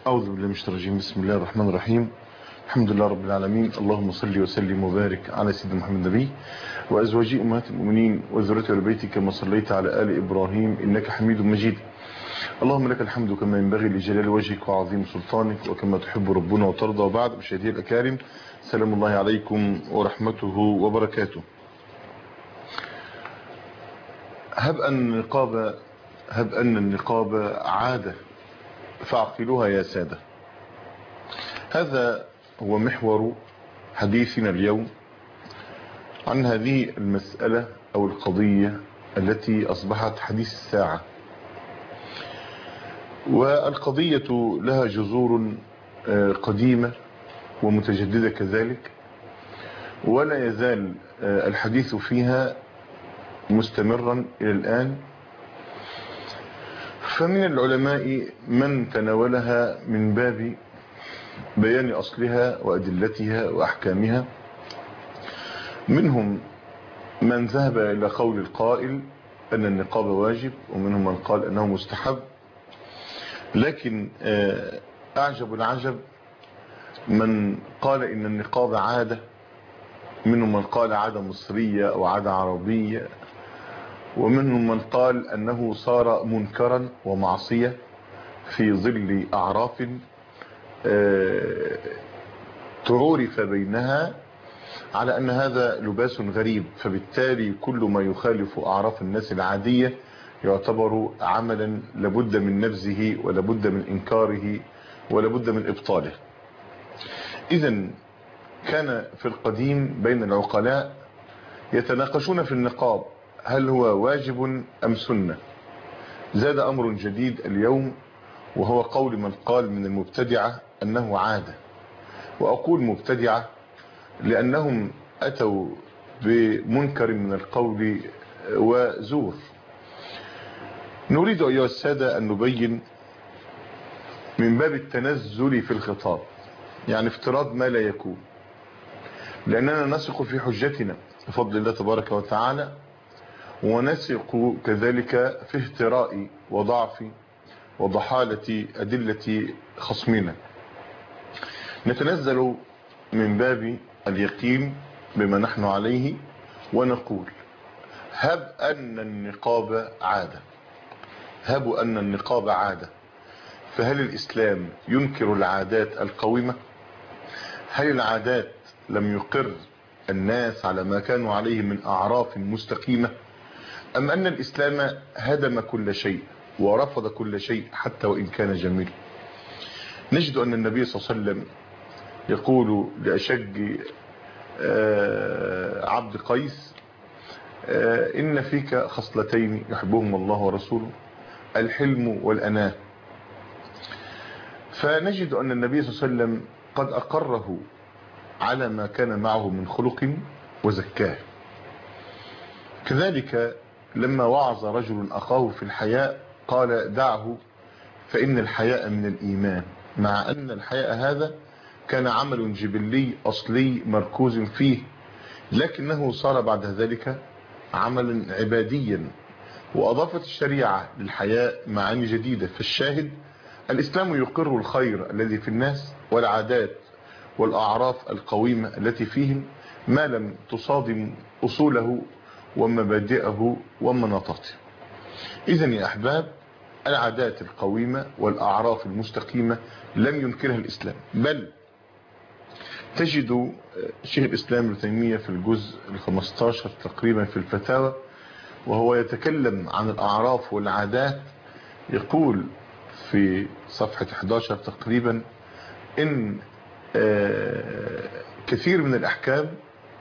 أعوذ بالله من الشيطان الرجيم. بسم الله الرحمن الرحيم. الحمد لله رب العالمين. اللهم صل وسلم وبارك على سيدنا محمد النبي وأزواجه أمهات المؤمنين وذريته آل بيته كما صليت على آل إبراهيم إنك حميد مجيد. اللهم لك الحمد كما ينبغي لجلال وجهك وعظيم سلطانك وكما تحب ربنا وترضى. وبعد، مشاهدي الأكارم، سلام الله عليكم ورحمته وبركاته. هب أن النقاب عادة فاعقلوها يا سادة. هذا هو محور حديثنا اليوم عن هذه المسألة أو القضية التي أصبحت حديث الساعة، والقضية لها جذور قديمة ومتجددة كذلك، ولا يزال الحديث فيها مستمرا إلى الآن. فمن العلماء من تناولها من باب بيان أصلها وأدلتها وأحكامها، منهم من ذهب إلى قول القائل أن النقاب واجب، ومنهم من قال أنه مستحب. لكن أعجب العجب من قال إن النقاب عادة، منهم من قال عادة مصرية أو عادة عربية، ومنهم من قال أنه صار منكرا ومعصية في ظل أعراف تعرف بينها على أن هذا لباس غريب، فبالتالي كل ما يخالف أعراف الناس العادية يعتبر عملا لابد من نبذه ولابد من إنكاره ولابد من إبطاله. إذن كان في القديم بين العقلاء يتناقشون في النقاب هل هو واجب أم سنة. زاد أمر جديد اليوم، وهو قول من قال من المبتدعة أنه عادة. وأقول مبتدعة لأنهم أتوا بمنكر من القول وزور. نريد أيها السادة أن نبين من باب التنزل في الخطاب، يعني افتراض ما لا يكون، لأننا نثق في حجتنا بفضل الله تبارك وتعالى، ونثق كذلك في اهتراء وضعف وضحالة أدلة خصمنا. نتنزل من باب اليقين بما نحن عليه ونقول هب أن النقاب عادة، هب أن النقاب عادة، فهل الإسلام ينكر العادات القويمة؟ هل العادات لم يقر الناس على ما كانوا عليه من أعراف مستقيمة؟ أم أن الإسلام هدم كل شيء ورفض كل شيء حتى وإن كان جميل؟ نجد أن النبي صلى الله عليه وسلم يقول لأشج عبد قيس إن فيك خصلتين يحبهم الله ورسوله، الحلم والأناة. فنجد أن النبي صلى الله عليه وسلم قد أقره على ما كان معه من خلق وزكاه. كذلك لما وعظ رجل أخاه في الحياء قال دعه فإن الحياء من الإيمان، مع أن الحياء هذا كان عمل جبلي أصلي مركوز فيه، لكنه صار بعد ذلك عملا عباديا، وأضافت الشريعة للحياء معاني جديدة. فالشاهد الإسلام يقر الخير الذي في الناس والعادات والأعراف القويمة التي فيهم ما لم تصادم أصوله ومبادئه ومناطاته. إذن يا أحباب، العادات القويمة والأعراف المستقيمة لم ينكرها الإسلام، بل تجد شيخ الإسلام ابن تيمية في الجزء 15 تقريبا في الفتاوى وهو يتكلم عن الأعراف والعادات، يقول في صفحة 11 تقريبا إن كثير من الأحكام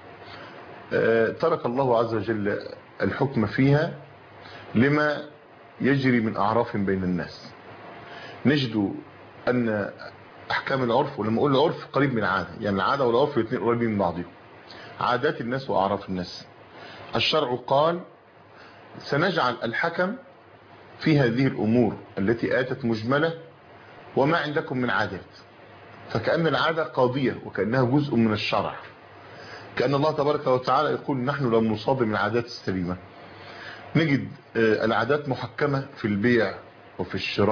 ترك الله عز وجل الحكم فيها لما يجري من أعراف بين الناس. نجد أن أحكام العرف، ولما أقول العرف قريب من العادة، يعني العادة والعرف الاثنين قريبين من بعضهم، عادات الناس وأعراف الناس. الشرع قال سنجعل الحكم في هذه الأمور التي آتت مجملة وما عندكم من عادات. فكأن العادة قاضية وكأنها جزء من الشرع، كأن الله تبارك وتعالى يقول نحن لم نصادم العادات السليمة. نجد العادات محكمة في البيع وفي الشراء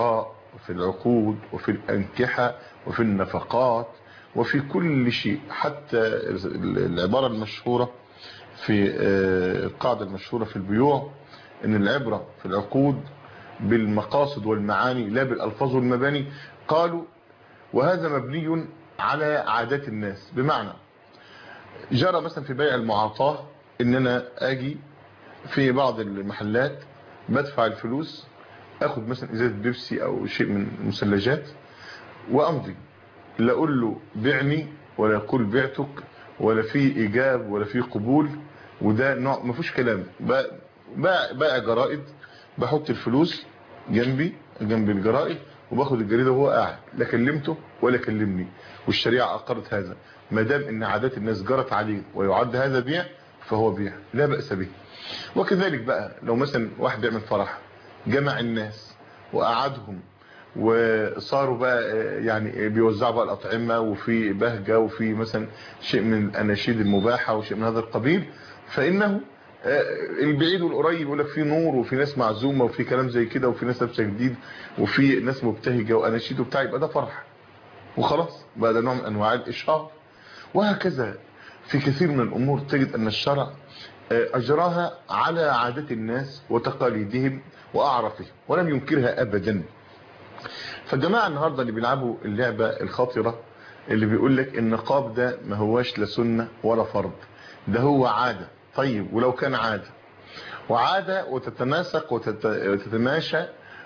وفي العقود وفي الأنكحة وفي النفقات وفي كل شيء. حتى العبارة المشهورة في القاعدة المشهورة في البيوع ان العبرة في العقود بالمقاصد والمعاني لا بالألفاظ والمباني. قالوا وهذا مبني على عادات الناس. بمعنى جرى مثلا في بيع المعاطاة ان انا اجي في بعض المحلات بدفع الفلوس، اخد مثلا ازازة بيبسي او شيء من المثلجات وامضي، لا اقول له بعني ولا يقول بعتك ولا في ايجاب ولا في قبول. وده نوع ما فيهوش كلام. بقى جرائد، بحط الفلوس جنب الجرائد وباخد الجريده وهو قاعد، لا كلمته ولا كلمني. والشريعه اقرت هذا. ما دام ان عادات الناس جرت عليه ويعد هذا بيع فهو بيع لا باس به. وكذلك بقى لو مثلا واحد بيعمل فرح، جمع الناس وقعدهم وصاروا بقى يعني بيوزعوا بقى الأطعمة وفي بهجة وفي مثلا شيء من الأناشيد المباحة وشيء من هذا القبيل، فإنه البعيد والقريب يقول لك في نور وفي ناس معزومة وفي كلام زي كده وفي ناس لابسه جديد وفي ناس مبتهجة وأناشيد وبتاع، يبقى ده فرح وخلاص بقى، ده نوع من أنواع الإشهار. وهكذا في كثير من الأمور تجد أن الشرع أجراها على عادات الناس وتقاليدهم وأعرافهم ولم ينكرها أبدا. فالجماعة النهاردة اللي بيلعبوا اللعبة الخطرة اللي بيقول لك النقاب ده ما هواش لا سنة ولا فرض، ده هو عادة. طيب ولو كان عادة وتتناسق وتتماشى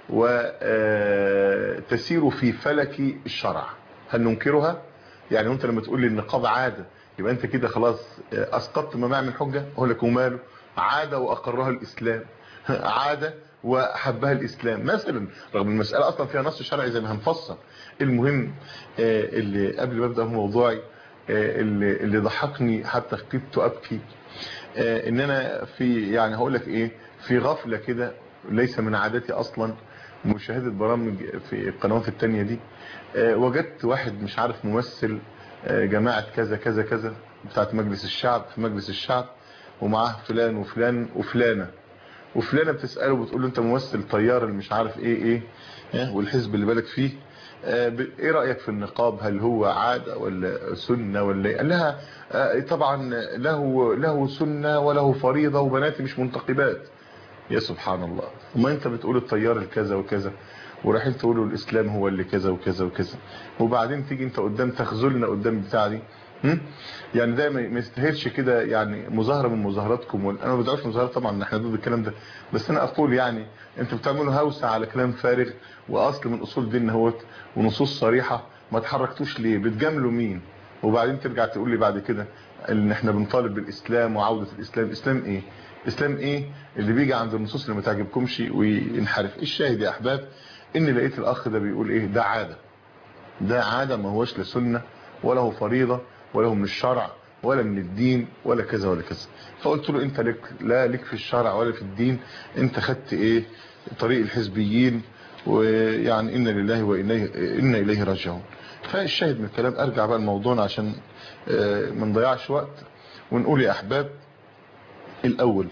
وتسير في فلك الشرع، هل ننكرها؟ يعني انت لما تقول لي النقاب عادة يبقى انت كده خلاص اسقطت مماع من حجة؟ اقول لك وماله، عادة واقرها الاسلام، عادة وحبها الاسلام مثلا، رغم المسألة اصلا فيها نص شرعي زي ما هنفصل. المهم اللي قبل ما ابدا موضوعي اللي ضحكني حتى خفت ابكي، ان انا في يعني هقول لك ايه، في غفلة كده ليس من عادتي اصلا مشاهدة برامج في القنوات التانية دي، وجدت واحد مش عارف ممثل جماعة كذا كذا كذا بتاعت مجلس الشعب في مجلس الشعب، ومعاه فلان وفلان وفلانة بتسأله بتقول له انت ممثل طيار اللي مش عارف ايه والحزب اللي بالك فيه، ايه رأيك في النقاب، هل هو عادة ولا سنة ولا ايه؟ قال لها طبعا له سنة وله فريضة وبناتي مش منتقبات. يا سبحان الله، وما انت بتقول الطيار الكذا وكذا ورايحين تقولوا الاسلام هو اللي كذا وكذا وكذا، وبعدين تيجي انت قدام تخذلنا قدام بتاع دي. يعني ده ما يستاهلش كده. يعني مظاهره من مظاهراتكم، انا ما بدعوش مظاهرات طبعا، احنا ضد الكلام ده، بس انا اقول يعني انتوا بتعملوا هوسه على كلام فارغ واصل من اصول ديننا اهوت ونصوص صريحه، ما تحركتوش ليه؟ بتجاملوا مين؟ وبعدين ترجع تقول لي بعد كده ان احنا بنطالب بالاسلام وعوده الاسلام. اسلام ايه؟ اسلام ايه اللي بيجي عند النصوص اللي ما تعجبكمش وينحرف؟ الشاهد يا احباب ان لقيت الاخ ده بيقول ايه، ده عاده ما هوش لا سنه ولا هو فريضه ولا هو من الشرع ولا من الدين ولا كذا ولا كذا. فقلت له انت لك في الشرع ولا في الدين، انت خدت ايه؟ طريق الحزبيين، ويعني انا لله وانا اليه راجعون. فالشاهد من الكلام ارجع بقى لموضوعنا عشان ما نضيعش وقت ونقول يا احباب الاول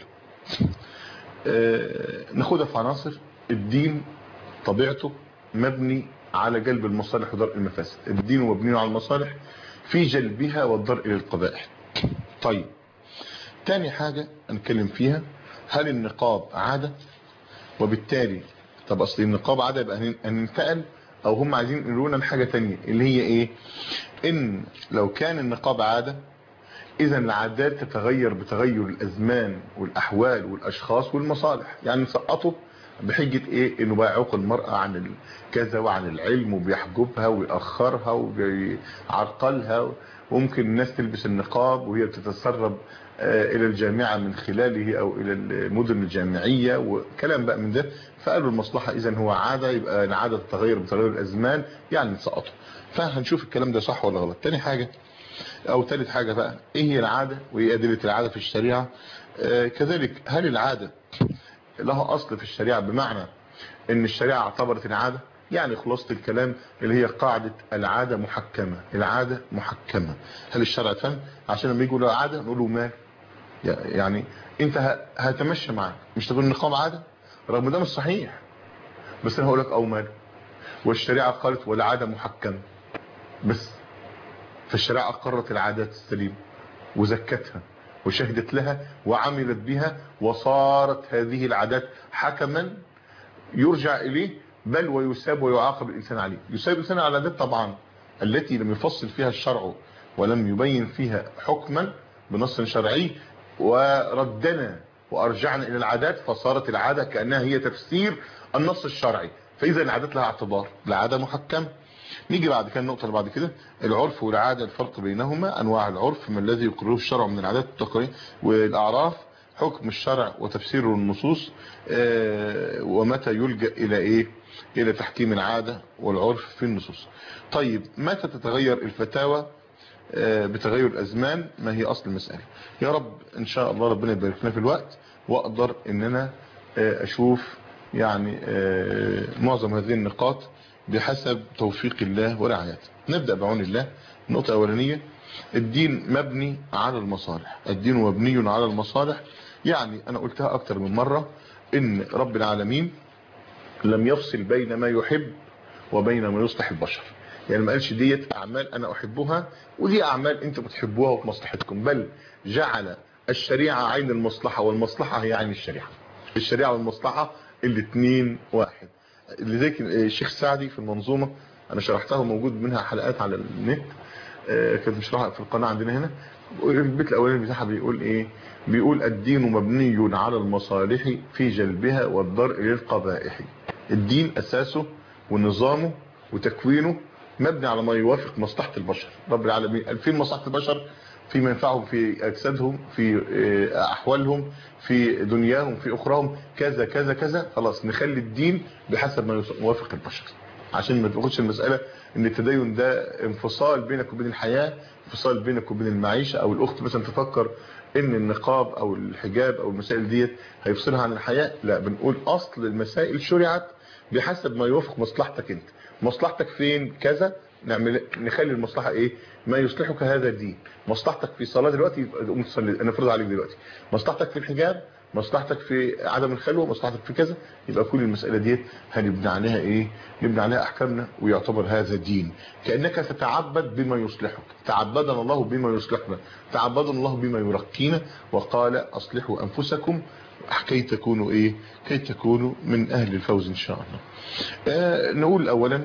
ناخدها في عناصر. الدين طبيعته مبني على جلب المصالح ودرء المفاسد، الدين مبني على المصالح في جلبها والدرء للقبائح. طيب تاني حاجة نتكلم فيها، هل النقاب عادة؟ وبالتالي طب اصل النقاب عادة يبقى هننتقل، او هم عايزين يقولوا لنا حاجة تانية اللي هي ايه، ان لو كان النقاب عادة اذا العادات تتغير بتغير الازمان والاحوال والاشخاص والمصالح. يعني نسقطه بحجة ايه؟ انه بقى يعوق المرأة عن كذا وعن العلم وبيحجبها ويأخرها وبيعرقلها، وممكن الناس تلبس النقاب وهي بتتسرب الى الجامعة من خلاله او الى المدن الجامعية وكلام بقى من ده. فقالوا المصلحة اذا هو عادة، يبقى العادة تتغير بتغير الازمان، يعني نسقطه. فهنشوف الكلام ده صح ولا غلط. تاني حاجة او ثالث حاجة بقى، ايه هي العادة وايه ادلة العادة في الشريعة؟ كذلك هل العادة لها اصل في الشريعة، بمعنى ان الشريعة اعتبرت العادة؟ يعني خلاصة الكلام اللي هي قاعدة العادة محكمة، العادة محكمة. هل الشرع فهم عشان لما يقولوا العادة نقولوا ما يعني انت هتمشى معاك، مش تقول النقاب عادة رغم ده مش صحيح، بس انا هقول لك او مال. والشريعة قالت والعادة محكمة بس. فالشريعة أقرت العادات السليمة وزكتها وشهدت لها وعملت بها، وصارت هذه العادات حكما يرجع إليه، بل ويساب ويعاقب الإنسان عليه. يساب الإنسان على العادات طبعا التي لم يفصل فيها الشرع ولم يبين فيها حكما بنص شرعي، وردنا وأرجعنا إلى العادات، فصارت العادة كأنها هي تفسير النص الشرعي. فإذا العادات لها اعتبار، العادة محكمة. نيجي بعد كده النقطة اللي بعد كده، العرف والعادة، الفرق بينهما. أنواع العرف ما الذي يقرره الشرع من العادات والتقاليد والأعراف، حكم الشرع وتفسير النصوص، ومتى يلجأ إلى إيه؟ إلى تحكيم العادة والعرف في النصوص. طيب متى تتغير الفتاوى؟ بتغير الأزمان. ما هي أصل المسألة؟ يا رب إن شاء الله ربنا يبارك لنا في الوقت، وأقدر إن أنا أشوف يعني معظم هذه النقاط بحسب توفيق الله ورعايته. نبدأ بعون الله. النقطة الأولانية، الدين مبني على المصالح. الدين مبني على المصالح، يعني أنا قلتها أكتر من مرة إن رب العالمين لم يفصل بين ما يحب وبين ما يصلح البشر. يعني ما قالش ديت أعمال أنا أحبها ودي أعمال أنت بتحبوها وفي مصلحتكم، بل جعل الشريعة عين المصلحة والمصلحة هي عين الشريعة. الشريعة والمصلحة الاثنين واحد. لذلك الشيخ سعدي في المنظومة أنا شرحتها، موجود منها حلقات على النت، كانت مشروحة في القناة عندنا هنا. البيت الأولاني بتاعها بيقول إيه؟ بيقول الدين مبني على المصالح في جلبها والضرء للقبائح. الدين أساسه ونظامه وتكوينه مبني على ما يوافق مصلحة البشر. رب العالمين فين مصلحة البشر؟ في منفعهم في أجسادهم، في أحوالهم، في دنياهم، في أخراهم، كذا كذا كذا. خلاص نخلي الدين بحسب ما يوافق البشر، عشان ما تاخدش المسألة ان التدين ده انفصال بينك وبين الحياة، انفصال بينك وبين المعيشة، او الاخت مثلا تفكر ان النقاب او الحجاب او المسائل ديت هيفصلها عن الحياة. لا، بنقول اصل المسائل شرعت بحسب ما يوافق مصلحتك انت. مصلحتك فين؟ كذا، نخلي المصلحة ايه؟ ما يصلحك هذا الدين. مصلحتك في صلاة دلوقتي تقوم تصلي، انا فرض عليك دلوقتي. مصلحتك في الحجاب، مصلحتك في عدم الخلوة، مصلحتك في كذا. يبقى كل المسألة ديت هنبني عليها ايه؟ نبني عليها احكامنا، ويعتبر هذا دين. كأنك تتعبد بما يصلحك. تعبدنا الله بما يصلحنا، تعبدنا الله بما يرقينا. وقال اصلحوا انفسكم كي تكونوا ايه؟ كي تكونوا من اهل الفوز ان شاء الله. نقول اولا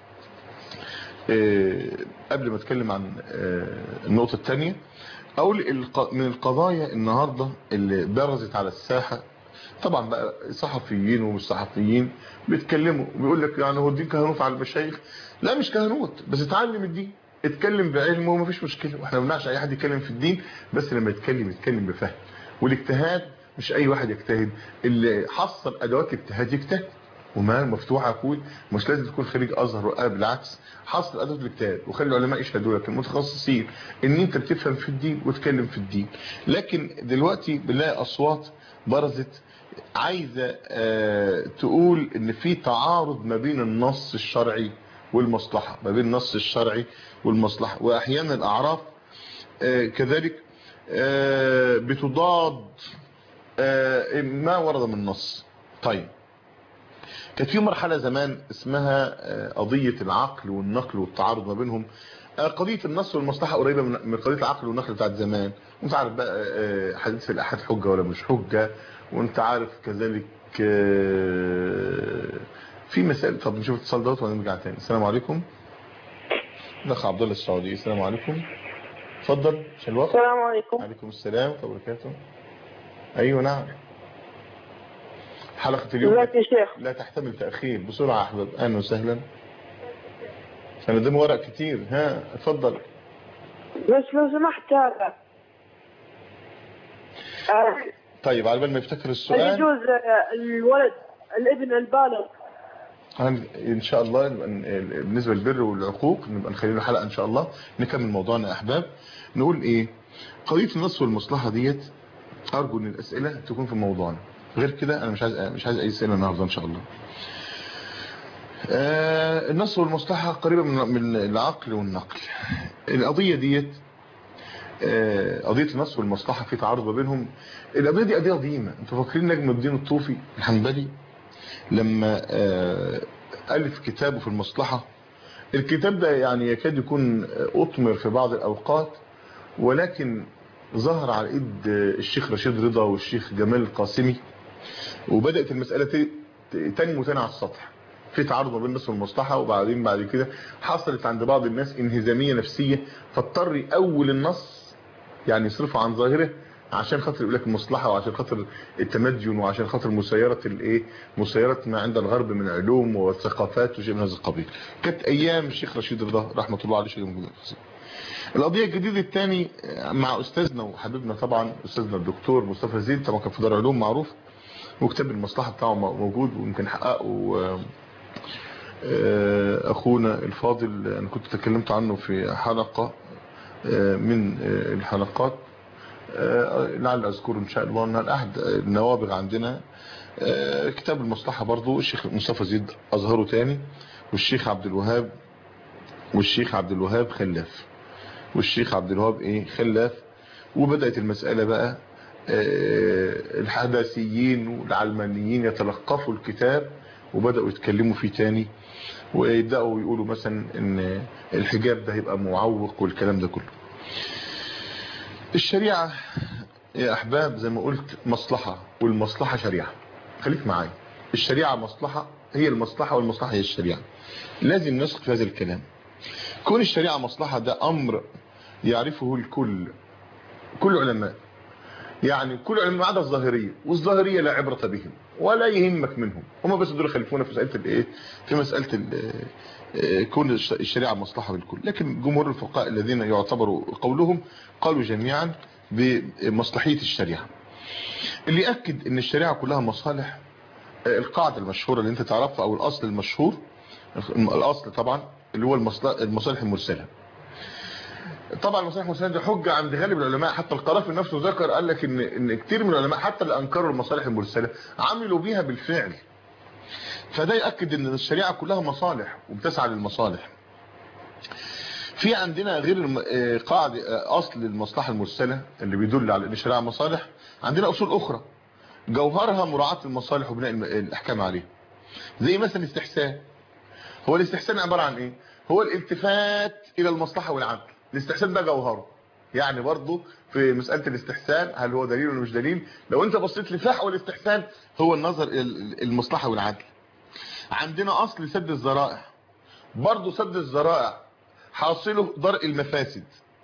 قبل ما اتكلم عن النقطة الثانية، اقول من القضايا النهاردة اللي برزت على الساحة، طبعا بقى صحفيين ومش صحفيين بيتكلموا وبيقول لك يعني هو الدين كهنوت على المشايخ. لا مش كهنوت، بس اتعلم الدين، اتكلم بعلم ومفيش مشكلة. واحنا ما بنمنعش اي حد يتكلم في الدين، بس لما يتكلم بفهم. والاجتهاد مش اي واحد يجتهد، اللي حصل ادوات الاجتهاد يجتهد. وما مفتوحه اقول مش لازم تكون خريج ازهر، بالعكس حصل ادوات الاجتهاد، وخلي العلماء يشهدوا لك المتخصصين ان انت بتفهم في الدين وتتكلم في الدين. لكن دلوقتي بنلاقي اصوات برزت عايزه تقول ان في تعارض ما بين النص الشرعي والمصلحه، ما بين النص الشرعي والمصلحه. واحيانا الاعراف كذلك بتضاد ما ورد من النص. طيب كانت في مرحلة زمان اسمها قضية العقل والنقل والتعارض ما بينهم. قضية النص والمصلحة قريبة من قضية العقل والنقل بتاعت زمان. وانت عارف بقى حديث الأحد حجة ولا مش حجة، وانت عارف كذلك في مسائل. طب نشوف اتصال دوت ونرجع تاني. السلام عليكم. الاخ عبد الله السعودي. السلام عليكم، اتفضل عشان الوقت. السلام عليكم. عليكم السلام ورحمة الله وبركاته. ايوه نعم. حلقة اليوم ازيك يا شيخ؟ لا تحتمل تأخير. بسرعة يا أحباب. أهلا وسهلا. أنا قدامي ورق كتير. ها اتفضل. بس لو سمحت طيب على بال ما يفتكر هل السؤال، يجوز الابن البالغ إن شاء الله بالنسبة للبر والعقوق نبقى نخلي له حلقة إن شاء الله. نكمل موضوعنا يا أحباب. نقول إيه؟ قضية النص والمصلحة ديت أرجو إن الأسئلة تكون في موضوعنا، غير كده أنا مش عايز أي أسئلة النهارده إن شاء الله. النص والمصلحة قريبة من العقل والنقل. القضية ديت قضية النص والمصلحة في تعارض ما بينهم. القضية دي قضية قديمة. انتوا فاكرين نجم الدين الطوفي الحنبلي لما ألف كتابه في المصلحة. الكتاب ده يعني يكاد يكون أطمر في بعض الأوقات، ولكن ظهر على إيد الشيخ رشيد رضا والشيخ جمال القاسمي، وبدأت المسألة تنمو تاني على السطح، في تعارض ما بين الناس والمصلحة. وبعدين بعد كده حصلت عند بعض الناس انهزامية نفسية، فاضطر يأول النص، يعني يصرفه عن ظاهره عشان خاطر يقول لك المصلحة، وعشان خاطر التمدن، وعشان خاطر مسيرة ما عند الغرب من علوم وثقافات وشيء من هذا القبيل. كانت ايام الشيخ رشيد رضا رحمة الله عليه. شيء القضية الجديدة الثاني مع استاذنا وحبيبنا طبعا استاذنا الدكتور مصطفى زيد، طبعا كان في دار علوم معروف، وكتاب المصلحة بتاعه موجود ويمكن حققه اخونا الفاضل. انا كنت تكلمت عنه في حلقة من الحلقات، لعل اذكره ان شاء الله، ان احد النوابغ عندنا كتاب المصلحة برضو الشيخ مصطفى زيد اظهره تاني، والشيخ عبد الوهاب خلاف. وبدأت المسألة بقى الحداثيين والعلمانيين يتلقفوا الكتاب وبدأوا يتكلموا فيه تاني، ويبدأوا يقولوا مثلا ان الحجاب ده هيبقى معوق والكلام ده كله. الشريعة يا احباب زي ما قلت مصلحة، والمصلحة شريعة. خليك معايا، الشريعة مصلحة، هي المصلحة والمصلحة هي الشريعة. لازم نثق في هذا الكلام. كون الشريعة مصلحة ده امر يعرفه كل علماء، يعني كل علماء ما عدا الظاهرية، والظاهرية لا عبرة بهم ولا يهمك منهم، هم بس دول خلفونا في مسألة الايه، في مسألة كون الشريعة مصلحة بالكل. لكن جمهور الفقهاء الذين يعتبروا قولهم قالوا جميعا بمصلحية الشريعة. اللي يأكد ان الشريعة كلها مصالح القاعدة المشهورة اللي انت تعرفها، او الاصل المشهور، الاصل طبعا اللي هو المصالح المرسلة. طبعا المصالح المرسلة دي حجة عند غالب العلماء، حتى القرافي نفسه ذكر قال لك ان كتير من العلماء حتى اللي انكروا المصالح المرسلة عملوا بيها بالفعل. فده يأكد ان الشريعة كلها مصالح وبتسعى للمصالح. في عندنا غير قاعدة اصل المصلحة المرسلة اللي بيدل على ان الشريعة مصالح، عندنا اصول اخرى جوهرها مراعاة المصالح وبناء الاحكام عليه. زي مثلا الاستحسان. هو الاستحسان عبارة عن ايه؟ هو الالتفات الى المصلحة والعدل. الاستحسان ده جوهره، يعني برضو في مسألة الاستحسان هل هو دليل ولا مش دليل؟ لو انت بصيت لفحوى الاستحسان هو النظر المصلحة والعدل. عندنا اصل سد الذرائع، برضو سد الذرائع حاصله درء المفاسد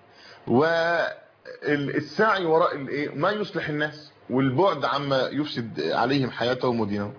والسعي وراء الايه ما يصلح الناس، والبعد عما يفسد عليهم حياتهم ودينهم.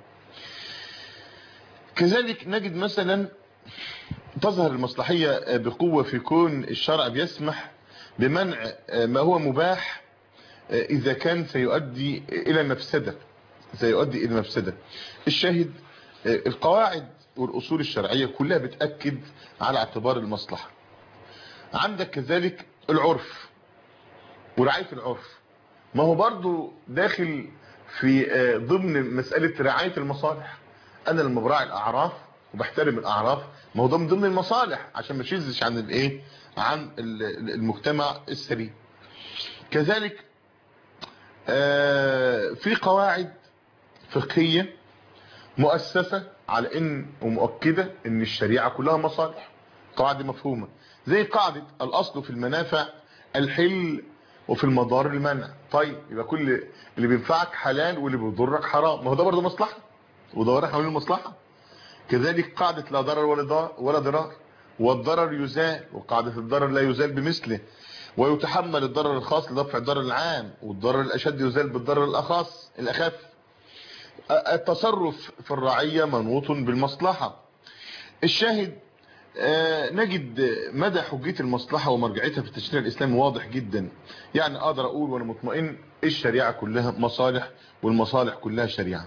كذلك نجد مثلا تظهر المصلحية بقوة في كون الشرع بيسمح بمنع ما هو مباح إذا كان سيؤدي إلى مفسدة. الشاهد القواعد والأصول الشرعية كلها بتأكد على اعتبار المصلحة. عندك كذلك العرف ورعاية العرف، ما هو برضو داخل في ضمن مسألة رعاية المصالح. أنا لما براعي الأعراف وبحترم الأعراف، ما هو ده من ضمن المصالح عشان ما تشذش عن الايه، عن المجتمع السليم. كذلك في قواعد فقهية مؤسسة على ان ومؤكدة ان الشريعة كلها مصالح، قاعدة مفهومة، زي قاعدة الاصل في المنافع الحل وفي المضار المنع. طيب يبقى كل اللي بينفعك حلال واللي بيضرك حرام، ما هو ده برضه مصلحة وده حوالين المصلحة. كذلك قاعدة لا ضرر ولا ضرار، والضرر يزال، وقاعدة الضرر لا يزال بمثله، ويتحمل الضرر الخاص لدفع الضرر العام، والضرر الأشد يزال بالضرر الأخف. التصرف في الرعية منوط بالمصلحة. الشاهد نجد مدى حجية المصلحة ومرجعيتها في التشريع الإسلامي واضح جدا. يعني أقدر أقول وأنا مطمئن الشريعة كلها مصالح والمصالح كلها شريعة.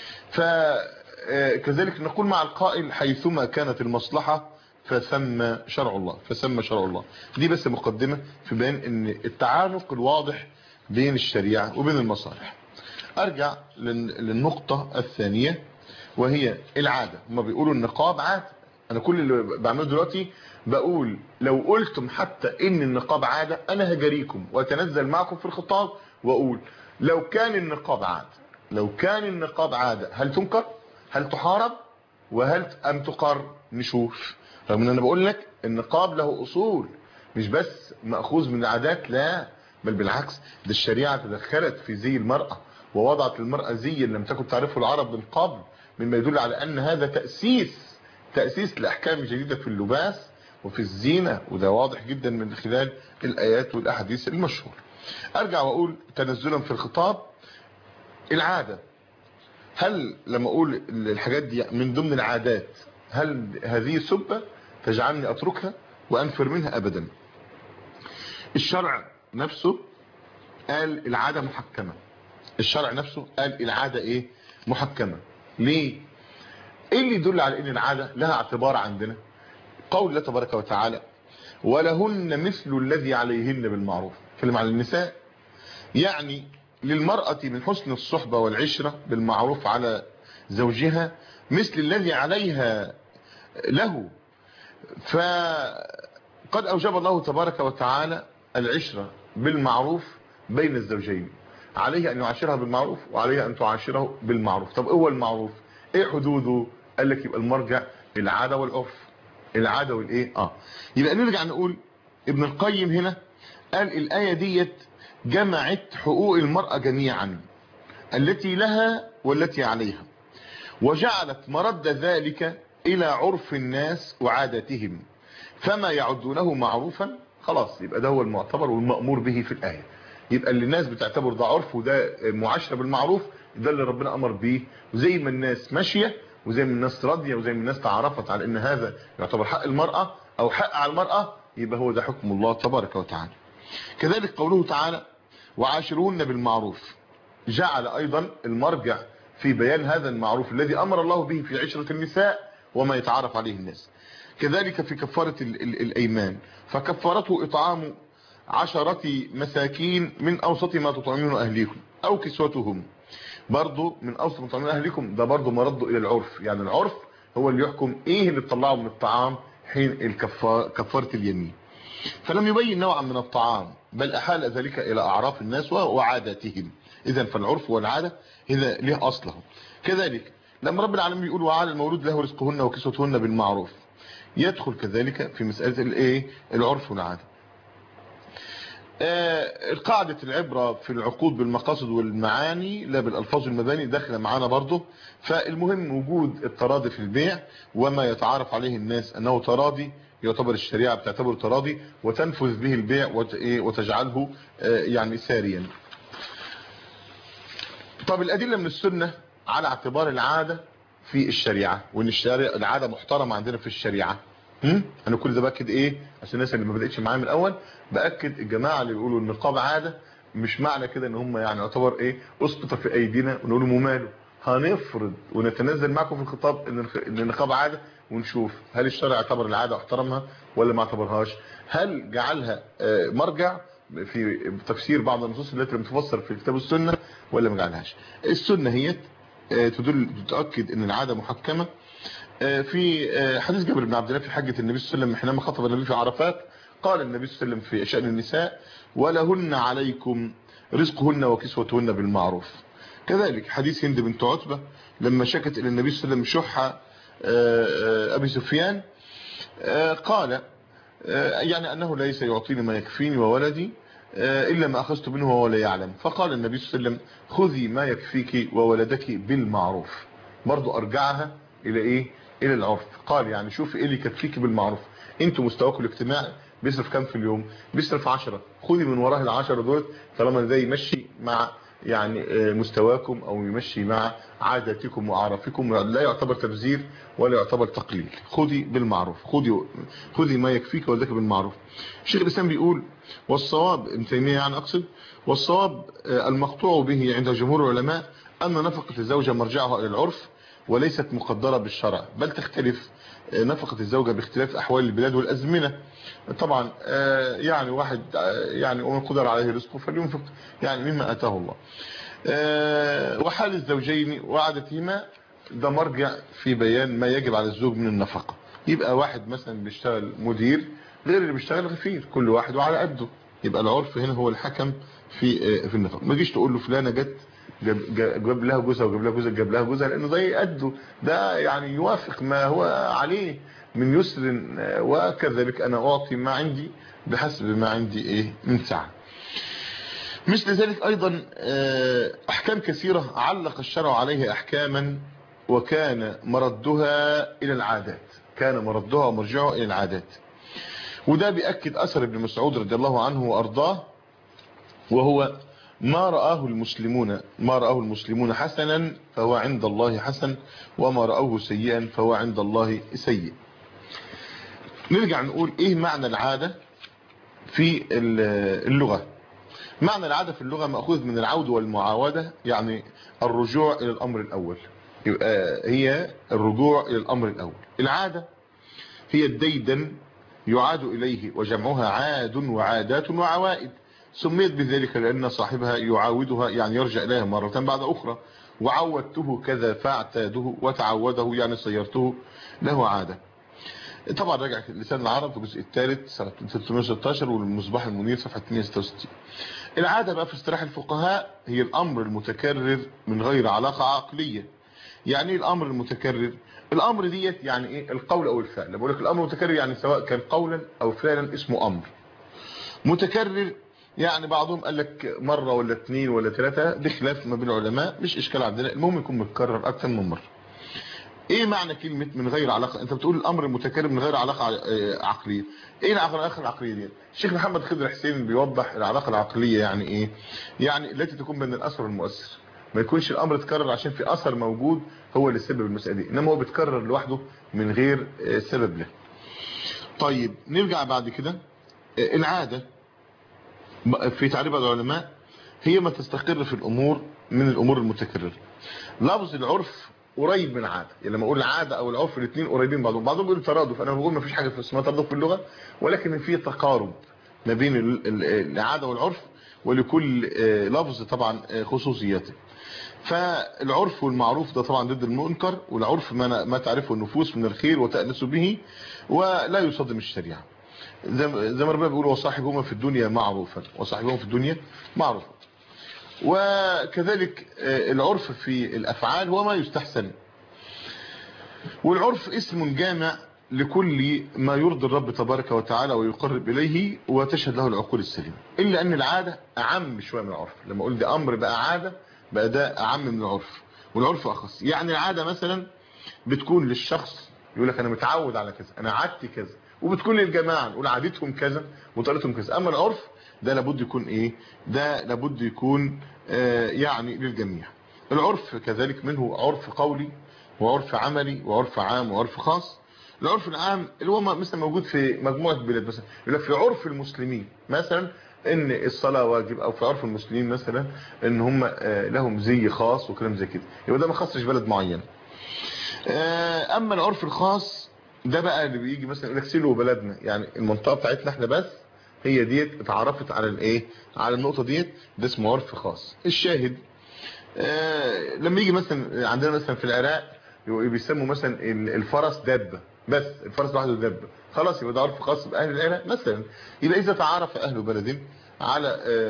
فكذلك نقول مع القائل حيثما كانت المصلحة فثم شرع الله. دي بس مقدمة في بيان ان التعانق الواضح بين الشريعة وبين المصالح. ارجع للنقطة الثانية وهي العادة. هما بيقولوا النقاب عادة. انا كل اللي بعمله دلوقتي بقول لو قلتم حتى ان النقاب عادة انا هجريكم واتنزل معكم في الخطاب واقول لو كان النقاب عادة هل تنكر؟ هل تحارب؟ وهل أم تقر؟ نشوف. رغم ان انا بقول لك النقاب له اصول، مش بس مأخوذ من العادات، لا بل بالعكس، ده الشريعة تدخلت في زي المرأة ووضعت للمرأة زيا لم تكن تعرفه العرب من قبل، مما يدل على ان هذا تأسيس لأحكام جديدة في اللباس وفي الزينة، وده واضح جدا من خلال الآيات والأحاديث المشهورة. أرجع وأقول تنزلا في الخطاب، العادة، هل لما أقول الحاجات دي من ضمن العادات، هل هذه سبة تجعلني أتركها وأنفر منها؟ أبدا. الشرع نفسه قال العادة محكمة، الشرع نفسه قال العادة إيه؟ محكمة. ليه؟ إيه اللي يدل على إن العادة لها اعتبار عندنا؟ قول الله تبارك وتعالى ولهن مثل الذي عليهن بالمعروف. كلمة على النساء، يعني للمرأة من حسن الصحبة والعشرة بالمعروف على زوجها مثل الذي عليها له. فقد أوجب الله تبارك وتعالى العشرة بالمعروف بين الزوجين، عليه أن يعاشرها بالمعروف وعليه أن تعاشره بالمعروف. طب هو المعروف ايه حدوده؟ قال لك يبقى المرجع العادة والعرف، العادة والايه يبقى نرجع نقول ابن القيم هنا قال الآية ديت جمعت حقوق المرأة جميعا التي لها والتي عليها، وجعلت مرد ذلك إلى عرف الناس وعاداتهم، فما يعدونه معروفا خلاص يبقى ده هو المعتبر والمأمور به في الآية. يبقى اللي الناس بتعتبر ده عرف وده معاشرة بالمعروف، ده اللي ربنا أمر به، وزي ما الناس ماشية وزي ما الناس راضية وزي ما الناس تعرفت على ان هذا يعتبر حق المرأة او حق على المرأة، يبقى هو ده حكم الله تبارك وتعالى. كذلك قوله تعالى وعاشرون بالمعروف، جعل ايضا المرجع في بيان هذا المعروف الذي امر الله به في عشرة النساء وما يتعارف عليه الناس. كذلك في كفارة الايمان، فكفارته اطعام 10 مساكين من اوسط ما تطعمون اهليكم او كسوتهم، برضو من اوسط ما تطعمون اهليكم، ده برضو مرده الى العرف، يعني العرف هو اللي يحكم ايه اللي تطلعه من الطعام حين كفارة اليمين. فلم يبين نوعا من الطعام بل احال ذلك الى اعراف الناس وعاداتهم. اذا فالعرف والعادة هذا له اصله. كذلك لما رب العالمين بيقول وعلى المولود له رزقهن وكسوتهن بالمعروف، يدخل كذلك في مسألة الايه؟ العرف والعادة. القاعدة العبرة في العقود بالمقاصد والمعاني لا بالالفاظ والمباني داخله معانا برضه. فالمهم وجود التراضي في البيع وما يتعارف عليه الناس انه تراضي، يعتبر الشريعة بتعتبره تراضي وتنفذ به البيع وتجعله يعني ساريا. طب الادلة من السنة على اعتبار العادة في الشريعة، وان العادة محترمة عندنا في الشريعة. انا كل ده باكد ايه عشان الناس اللي ما بداتش معايا من الاول، باكد الجماعه اللي بيقولوا النقاب عاده مش معنى كده ان هم يعني يعتبر ايه اسقط في ايدينا ونقول ماله. هنفرض ونتنزل معكم في الخطاب ان النقاب عاده ونشوف هل الشرع اعتبر العاده واحترمها ولا ما اعتبرهاش، هل جعلها مرجع في تفسير بعض النصوص التي لم تفسر في الكتاب والسنه ولا ما جعلهاش. السنه هي تؤكد ان العاده محكمه. في حديث جابر بن عبد الله في حجة النبي صلى الله عليه وسلم حينما خطب النبي في عرفات، قال النبي صلى الله عليه وسلم في شأن النساء ولهن عليكم رزقهن وكسوتهن بالمعروف. كذلك حديث هند بنت عتبة لما شكت الى النبي صلى الله عليه وسلم شح ابي سفيان، قال يعني انه ليس يعطيني ما يكفيني وولدي الا ما اخذت منه وهو لا يعلم. فقال النبي صلى الله عليه وسلم خذي ما يكفيك وولدك بالمعروف. برضو ارجعها الى ايه؟ الى العرف. قال يعني شوف ايه اللي يكفيك بالمعروف، انتوا مستواكم الاجتماعي بيصرف كام في اليوم؟ بيصرف 10، خذي من وراه ال10 دول طالما ده يمشي مع يعني مستواكم او يمشي مع عاداتكم واعرافكم، لا يعتبر تبذير ولا يعتبر تقليل. خذي بالمعروف، خذي ما يكفيك وذاك بالمعروف. الشيخ الاسلام بيقول والصواب، ابن تيميه يعني اقصد، والصواب المقطوع به عند جمهور العلماء ان نفقه الزوجه مرجعها الى العرف وليست مقدرة بالشرع، بل تختلف نفقة الزوجة باختلاف أحوال البلاد والأزمنة. طبعا يعني واحد يعني ومن قدر عليه رزقه فلينفق يعني مما آتاه الله. وحال الزوجين وعادتهما ده مرجع في بيان ما يجب على الزوج من النفقة. يبقى واحد مثلا بيشتغل مدير غير اللي بيشتغل غفير، كل واحد وعلى قده. يبقى العرف هنا هو الحكم في النفقة. ما تجيش تقول له فلانة جت جاب لها جوزها وجاب لها جوزها جاب لها جوزها، لانه ده يأدوا ده يعني يوافق ما هو عليه من يسر، وكذلك انا اعطي ما عندي بحسب ما عندي ايه من سعه. مثل ذلك ايضا احكام كثيرة علق الشرع عليها احكاما وكان مردها الى العادات، كان مردها ومرجعها الى العادات. وده بيأكد اثر ابن مسعود رضي الله عنه وارضاه، وهو ما رآه المسلمون حسنا فهو عند الله حسن، وما رأوه سيئا فهو عند الله سيء. نرجع نقول ايه معنى العادة في اللغة. معنى العادة في اللغة مأخوذ من العود والمعاودة، يعني الرجوع إلى الأمر الأول، يبقى هي الرجوع إلى الأمر الأول. العادة هي الديدن يعاد إليه، وجمعها عاد وعادات وعوائد، سميت بذلك لأن صاحبها يعاودها يعني يرجع إليها مرة بعد أخرى. وعودته كذا فاعتاده، وتعوده يعني صيرته له عادة. طبعا راجع لسان العرب في الجزء الثالث صفحة 316 والمصباح المنير صفحة 166. العادة بقى في اصطلاح الفقهاء هي الأمر المتكرر من غير علاقة عقلية. يعني ايه الأمر المتكرر؟ الأمر ديت يعني ايه؟ القول أو الفعل. بقول لك الأمر المتكرر يعني سواء كان قولا أو فعلا اسمه أمر متكرر. يعني بعضهم قال لك مرة ولا اثنين ولا ثلاثة، دي خلاف ما بين العلماء، مش إشكال عندنا، المهم يكون متكرر أكثر من مرة. ايه معنى كلمة من غير علاقة؟ انت بتقول الامر المتكرر من غير علاقة عقلية. ايه العلاقة العقلية دي؟ الشيخ محمد خضر حسين بيوضح العلاقة العقلية يعني ايه. يعني التي تكون بين الاثر والمؤثر، ما يكونش الامر اتكرر عشان في اثر موجود هو اللي سبب المسألة دي، انما هو بيتكرر لوحده من غير سبب له. طيب نرجع بعد كده. العادة في تعريف العلماء هي ما تستقر في الامور من الامور المتكررة. لفظ العرف قريب من عادة، يعني لما اقول العاده او العرف الاثنين قريبين من بعضهم بيقولوا ترادف، انا بقول ما فيش حاجه اسمها ترادف في اللغه، ولكن في تقارب ما بين العاده والعرف، ولكل لفظ طبعا خصوصياته. فالعرف والمعروف ده طبعا ضد المنكر، والعرف ما تعرفه النفوس من الخير وتأنس به ولا يصدم الشريعه. زي ما ربنا بيقول وصاحبهما في الدنيا معروفا، وصاحبهما في الدنيا معروفا. وكذلك العرف في الأفعال هو ما يستحسن. والعرف اسم جامع لكل ما يرضي الرب تبارك وتعالى ويقرب إليه وتشهد له العقول السليمة، إلا أن العادة أعم شوية من العرف. لما أقول ده أمر بقى عادة، بقى ده أعم من العرف، والعرف أخص. يعني العادة مثلا بتكون للشخص يقول لك أنا متعود على كذا، أنا عادتي كذا، وبتكون للجماعة نقول عادتهم كذا وطريقتهم كذا. أما العرف ده لابد يكون إيه؟ ده لابد يكون يعني للجميع. العرف كذلك منه عرف قولي وعرف عملي وعرف عام وعرف خاص. العرف العام اللي هو مثلا موجود في مجموعة بلاد، مثلا يقول لك في عرف المسلمين مثلا ان الصلاة واجب، او في عرف المسلمين مثلا ان هم لهم زي خاص وكلام زي كده، يبقى ده ما خصش بلد معين. اما العرف الخاص ده بقى اللي بيجي مثلا يقول لك سلوا بلدنا، يعني المنطقة بتاعتنا احنا بس هي ديت اتعرفت على الايه، على النقطة ديت، ده اسمه عرف خاص. الشاهد لما يجي مثلا عندنا مثلا في العراق بيسموا مثلا الفرس دابة، بس الفرس لوحده دابة، خلاص يبقى ده عرف خاص باهل العراق مثلا. يبقى اذا تعرف اهل بلد على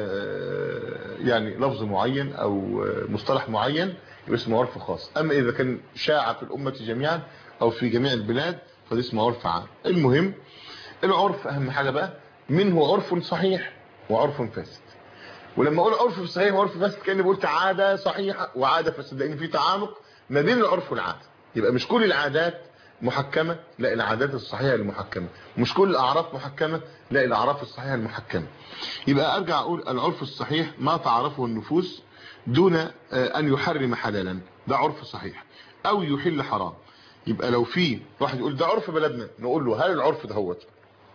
يعني لفظ معين او مصطلح معين يبقى اسمه عرف خاص. اما اذا كان شاع في الامة جميعا او في جميع البلاد فده اسمه عرف عام. المهم العرف اهم حاجة بقى منه عرف صحيح وعرف فاسد. ولما اقول عرف صحيح وعرف فاسد كاني قلت عاده صحيحه وعاده فاسده، لان في تعانق ما بين العرف والعاده. يبقى مش كل العادات محكمه، لا العادات الصحيحه المحكمه، مش كل الاعراف محكمه، لا الاعراف الصحيحه المحكمه. يبقى ارجع اقول العرف الصحيح ما تعرفه النفوس دون ان يحرم حلالا، ده عرف صحيح، او يحل حرام. يبقى لو في واحد يقول ده عرف بلدنا، نقول له هل العرف ده هو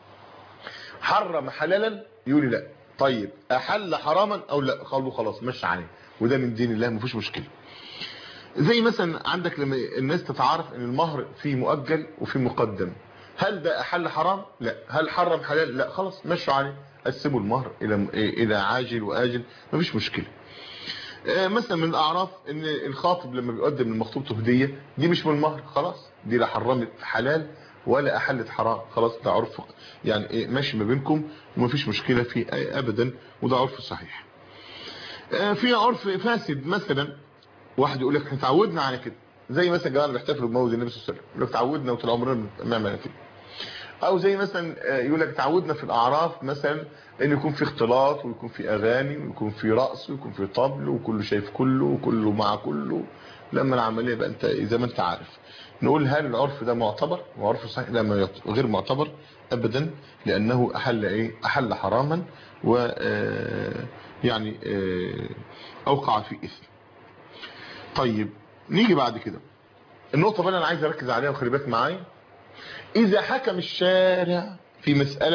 حرم حلالا؟ يقول لي لا. طيب احل حراما او لا؟ قالوا خلاص مش عليه، وده من دين الله مفيش مشكله. زي مثلا عندك لما الناس تتعارف ان المهر فيه مؤجل وفيه مقدم، هل ده احل حرام؟ لا. هل حرم حلال؟ لا. خلاص مشوا عليه، قسموا المهر الى عاجل واجل، مفيش مشكله. مثلا من الاعراف ان الخاطب لما بيقدم لمخطوبته هديه، دي مش من المهر، خلاص دي لا حرمت حلال ولا احلت حرام، خلاص ده عرف يعني ماشي ما بينكم ومفيش مشكله فيه ابدا، وده عرف صحيح. في عرف فاسد مثلا، واحد يقول لك احنا اتعودنا على كده، زي مثلا جماعه بيحتفلوا بمولد النبي صلى الله عليه وسلم، يقول لك اتعودنا وطول عمرنا بنعمل كده. او زي مثلا يقول لك اتعودنا في الاعراف مثلا ان يكون في اختلاط ويكون في اغاني ويكون في رقص ويكون في طبل وكله شايف كله وكله مع كله، لما العمليه بقى انت زي ما انت عارف. نقول هل العرف ده معتبر وعرف صحيح؟ لا، غير معتبر ابدا، لانه احل ايه؟ احل حراما، و يعني اوقع في اثم. طيب نيجي بعد كده النقطه اللي انا عايز اركز عليها وخلي بالك معايا. اذا حكم الشارع في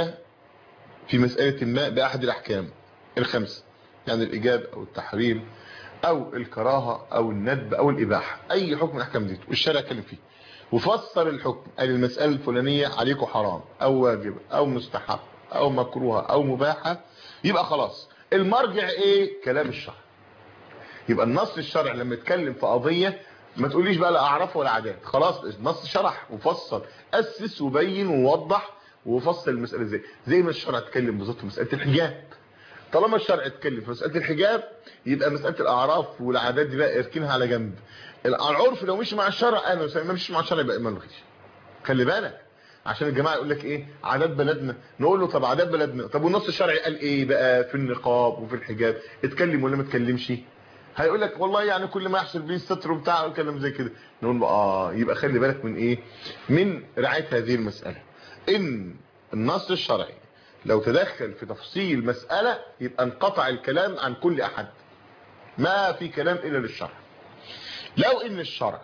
مسألة ما بأحد الأحكام الخمسة، يعني الإيجاب أو التحريم أو الكراهة أو الندب أو الإباحة، أي حكم من الأحكام دي والشارع اتكلم فيه وفسر الحكم، قال المسألة الفلانية عليكم حرام أو واجب أو مستحب أو مكروهة أو مباحة، يبقى خلاص المرجع إيه؟ كلام الشرع. يبقى النص الشرعي لما يتكلم في قضية ما تقوليش بقى لا اعرف ولا عادات، خلاص النص شرح وفصل، اسس وبين ووضح وفصل المساله ازاي، زي ما الشرع اتكلم بالظبط في مساله الحجاب. طالما الشرع اتكلم في مساله الحجاب يبقى مساله الاعراف والعادات دي بقى اركنها على جنب. العرف لو مشي مع الشرع انا ما مشيش مع الشرع يبقى ما لغيش. خلي بالك، عشان الجماعه يقول لك ايه عادات بلدنا، نقول له طب عادات بلدنا، طب والنص الشرعي قال ايه بقى في النقاب وفي الحجاب؟ اتكلم ولا ما اتكلمش؟ هيقول لك والله يعني كل ما يحصل بيه الستر وبتاع وكلام زي كده. نقول له يبقى خلي بالك من ايه؟ من رعايه هذه المساله، ان النص الشرعي لو تدخل في تفصيل مساله يبقى انقطع الكلام عن كل احد، ما في كلام الا للشرع. لو ان الشرع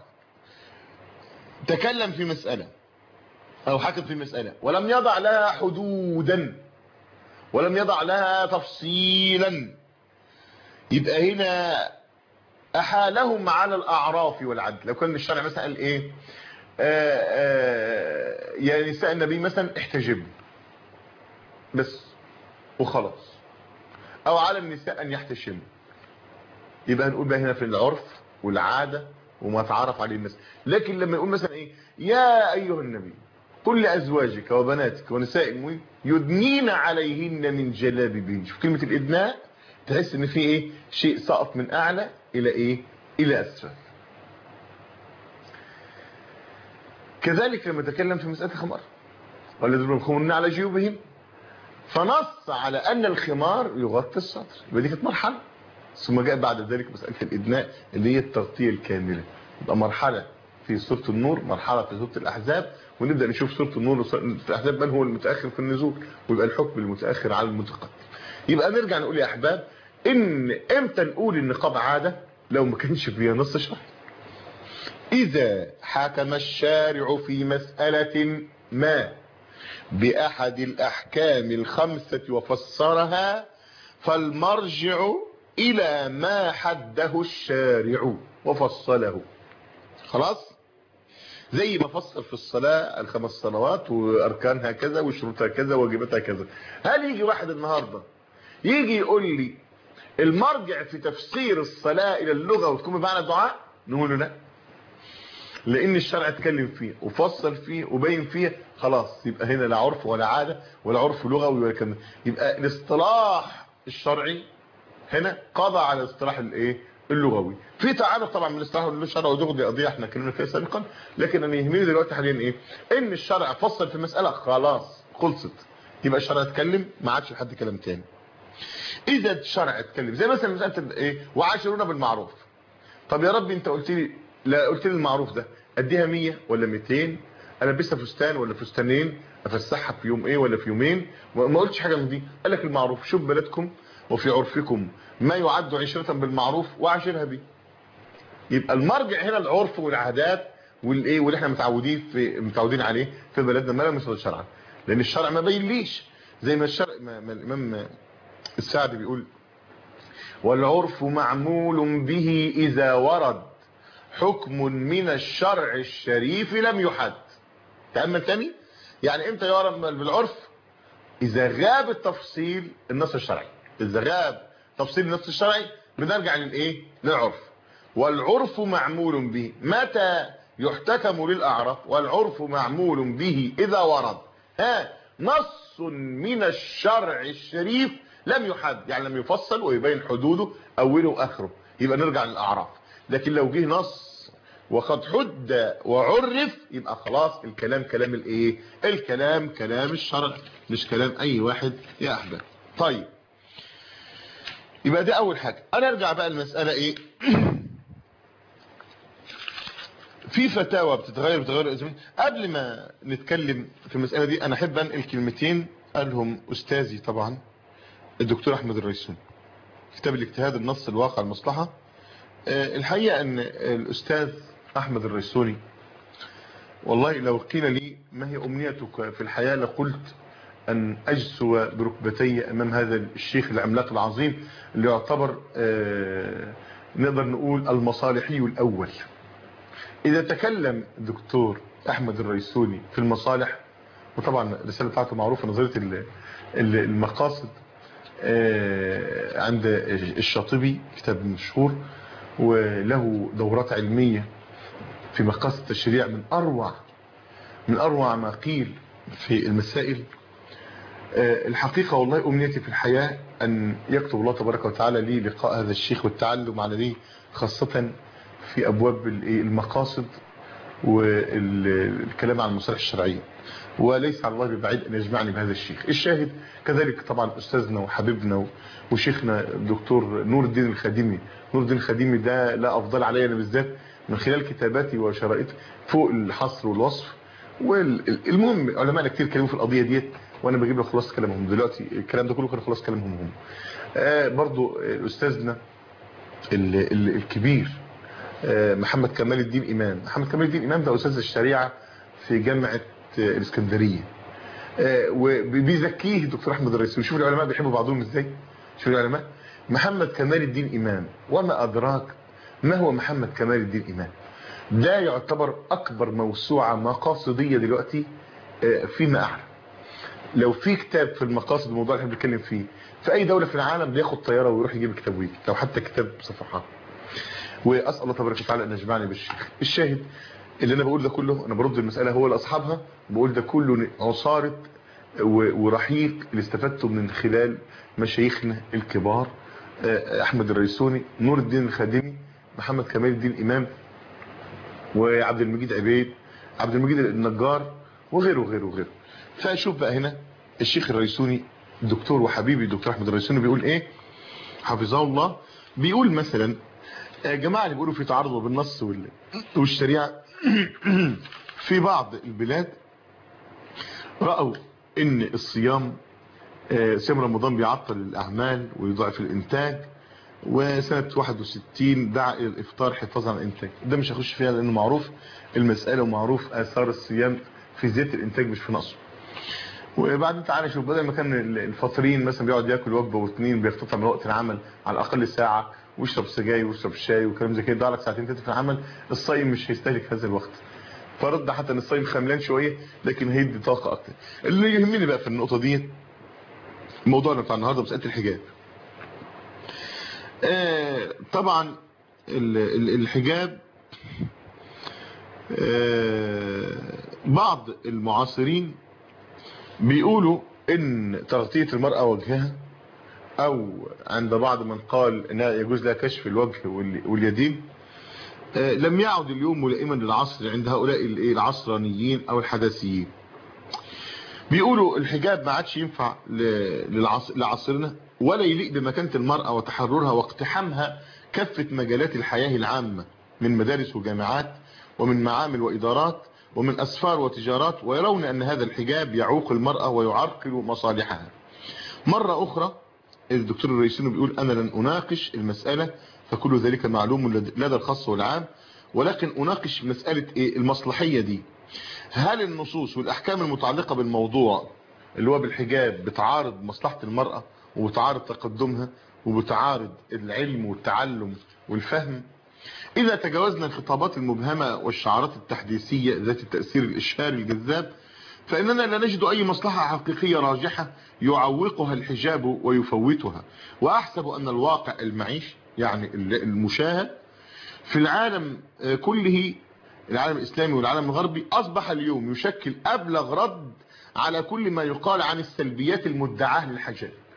تكلم في مساله او حكم في مساله ولم يضع لها حدودا ولم يضع لها تفصيلا، يبقى هنا احالهم على الاعراف والعدل. لو كان الشرع مثلا قال ايه يا نساء النبي مثلا احتجبن بس وخلاص، او على النساء ان يحتشمن، يبقى هنقول بقى هنا في العرف والعاده وما تعرف عليه الناس. لكن لما يقول مثلا ايه يا ايها النبي قل لازواجك وبناتك ونساء المؤمنين يدنين عليهن من جلابيبهن، شوف كلمه الادناء تحس ان في ايه شيء سقط من اعلى الى ايه الى اسفل. كذلك لما تكلم في مساله الخمار والذين يخمرون على جيوبهم فنص على ان الخمار يغطي الصدر، يبقى دي كانت مرحله، ثم جاء بعد ذلك مساله الادناء اللي هي التغطيه الكامله، يبقى مرحله في سوره النور، مرحله في سوره الاحزاب، ونبدا نشوف سوره النور وسوره الاحزاب من هو المتاخر في النزول، ويبقى الحكم المتاخر على المتقدم. يبقى نرجع نقول يا احباب ان امتى نقول النقاب عاده؟ لو ما كانش فيها نص شرعي. اذا حكم الشارع في مساله ما بأحد الأحكام الخمسة وفسرها فالمرجع إلى ما حده الشارع وفصله. خلاص؟ زي ما فصل في الصلاة الخمس صلوات وأركانها كذا وشروطها كذا وواجباتها كذا. هل يجي واحد النهاردة يجي يقول لي المرجع في تفسير الصلاة إلى اللغة وتكون بمعنى دعاء؟ نقول له لا، لان الشرع اتكلم فيه وفصل فيه وبين فيه، خلاص يبقى هنا لا عرف ولا عاده ولا عرف لغوي ولا كده، يبقى الاصطلاح الشرعي هنا قضى على الاصطلاح الايه اللغوي. في تعارض طبعا من الاصطلاح الشرعي ودغ دي قضيه احنا اتكلمنا فيها سابقا، لكن انا يهمني دلوقتي حاليا ايه؟ ان الشرع فصل في مساله خلاص خلصت، يبقى الشرع اتكلم ما عادش لحد كلام تاني. اذا الشرع اتكلم زي مثلا مساله ايه وعاشرونا بالمعروف، طب يا رب انت قلت لي لا، قلت لي المعروف ده اديها 100 ولا 200، البسها فستان ولا فستانين، افسحها في يوم ايه ولا في يومين، ما قلتش حاجه من دي. قال لك المعروف شوف بلدكم وفي عرفكم ما يعد عشره بالمعروف وعاشرها بيه. يبقى المرجع هنا العرف والعادات والايه واللي احنا متعودين عليه في بلدنا، ما لم يصل شرعا، لان الشرع ما بينليش. زي ما الشرع ما الامام السعدي بيقول والعرف معمول به اذا ورد حكم من الشرع الشريف لم يحد. تأمل تاني، يعني امتى يعرف بالعرف؟ اذا غاب التفصيل النص الشرعي، اذا غاب تفصيل النص الشرعي بنرجع للايه للعرف. والعرف معمول به، متى يحتكم للاعراف؟ والعرف معمول به اذا ورد نص من الشرع الشريف لم يحد يعني لم يفصل ويبين حدوده اوله واخره، يبقى نرجع للاعراف. لكن لو جه نص وقد حد وعرف يبقى خلاص الكلام كلام الايه؟ الكلام كلام الشرع مش كلام اي واحد يا احباب. طيب يبقى دي اول حاجه. انا ارجع بقى المساله ايه؟ في فتاوى بتتغير. قبل ما نتكلم في المساله دي انا احب انقل كلمتين قالهم استاذي طبعا الدكتور احمد الريسوني، كتاب الاجتهاد النص الواقع المصلحه. الحقيقه ان الاستاذ احمد الريسوني والله لو قيل لي ما هي امنيتك في الحياه لقلت ان اجسو بركبتي امام هذا الشيخ العملاق العظيم اللي يعتبر نقدر نقول المصالحي الاول. اذا تكلم الدكتور احمد الريسوني في المصالح، وطبعا الرساله بتاعته معروفه نظريه المقاصد عند الشاطبي كتاب مشهور، وله دورات علميه في مقاصد التشريع من اروع ما قيل في المسائل. الحقيقه والله امنيتي في الحياه ان يكتب الله تبارك وتعالى لي لقاء هذا الشيخ والتعلم على ليه، خاصه في ابواب المقاصد والكلام عن المصالح الشرعيه، وليس على الله ببعيد ان يجمعني بهذا الشيخ. الشاهد كذلك طبعا استاذنا وحبيبنا وشيخنا الدكتور نور الدين الخديمي. نور الدين الخديمي ده لا افضل علي انا بالذات من خلال كتاباتي وشرائطي فوق الحصر والوصف. والمهم علماءنا كتير كلموا في القضيه ديت وانا بجيب لك خلاص كلامهم دلوقتي. الكلام ده كله كان خلاص كلامهم هم. برضو استاذنا الكبير محمد كمال الدين امام. محمد كمال الدين امام ده استاذ الشريعه في جامعه الاسكندريه، وبيزكيه الدكتور احمد الريسوني. شوف العلماء بيحبوا بعضهم ازاي. شوف العلماء محمد كمال الدين امام، وما ادراك ما هو محمد كمال الدين امام. ده يعتبر اكبر موسوعه مقاصديه دلوقتي فيما اعلم. لو في كتاب في المقاصد الموضوع اللي احنا بنتكلم فيه في اي دوله في العالم بياخد طياره ويروح يجيب كتاب ويجي، لو حتى كتاب صفحات. واسال الله تبارك وتعالى ان يجمعني بالشيخ. الشاهد اللي انا بقول ده كله انا برد المساله هو لاصحابها، بقول ده كله عصاره ورحيق اللي استفدته من خلال مشايخنا الكبار احمد الريسوني، نور الدين الخادمي، محمد كمال الدين امام، وعبد المجيد عبيد، عبد المجيد النجار، وغيره وغيره وغيره. فاشوف بقى هنا الشيخ الريسوني الدكتور وحبيبي الدكتور احمد الريسوني بيقول ايه حفظه الله. بيقول مثلا جماعه اللي بيقولوا في تعارض بالنص والشريعه في بعض البلاد راوا ان الصيام صيام رمضان بيعطل الاعمال ويضعف الانتاج، وسنه 61 دعا الى الافطار حفاظا على الانتاج. ده مش هخش فيها لانه معروف المساله ومعروف اثار الصيام في زياده الانتاج مش في نقصه. وبعدين تعالى شوف بدل ما كان الفاطرين مثلا بيقعد ياكل وجبه واثنين بيقتطع من وقت العمل على الاقل ساعه ويشرب سجاير ويشرب شاي وكلام زي كده، يضيع لك ساعتين ثلاثه في العمل. الصايم مش هيستهلك هذا الوقت، فرد حتى ان الصايم خملان شويه لكن هيدي طاقه اكتر. اللي يهمني بقى في النقطه دي موضوعنا بتاع النهارده مساله الحجاب. طبعا الحجاب بعض المعاصرين بيقولوا ان تغطية المرأة وجهها، او عند بعض من قال انها يجوز لها كشف الوجه واليدين، لم يعد اليوم ملائما للعصر عند هؤلاء العصرانيين او الحداثيين. بيقولوا الحجاب ما عادش ينفع لعصرنا ولا يليق بمكانة المرأة وتحررها واقتحامها كافة مجالات الحياة العامة من مدارس وجامعات ومن معامل وإدارات ومن أسفار وتجارات، ويرون أن هذا الحجاب يعوق المرأة ويعرقل مصالحها. مرة أخرى الدكتور الريسوني بيقول أنا لن أناقش المسألة فكل ذلك معلوم لدى الخاص والعام، ولكن أناقش مسألة المصلحية دي. هل النصوص والأحكام المتعلقة بالموضوع اللي هو بالحجاب بتعارض مصلحة المرأة وبتعارض تقدمها وبتعارض العلم والتعلم والفهم؟ إذا تجاوزنا الخطابات المبهمة والشعارات التحديثية ذات التأثير الإشهاري الجذاب فإننا لا نجد أي مصلحة حقيقية راجحة يعوقها الحجاب ويفوتها. وأحسب أن الواقع المعيش يعني المشاهد في العالم كله، العالم الإسلامي والعالم الغربي، أصبح اليوم يشكل أبلغ رد على كل ما يقال عن السلبيات المدعاة للحجاب.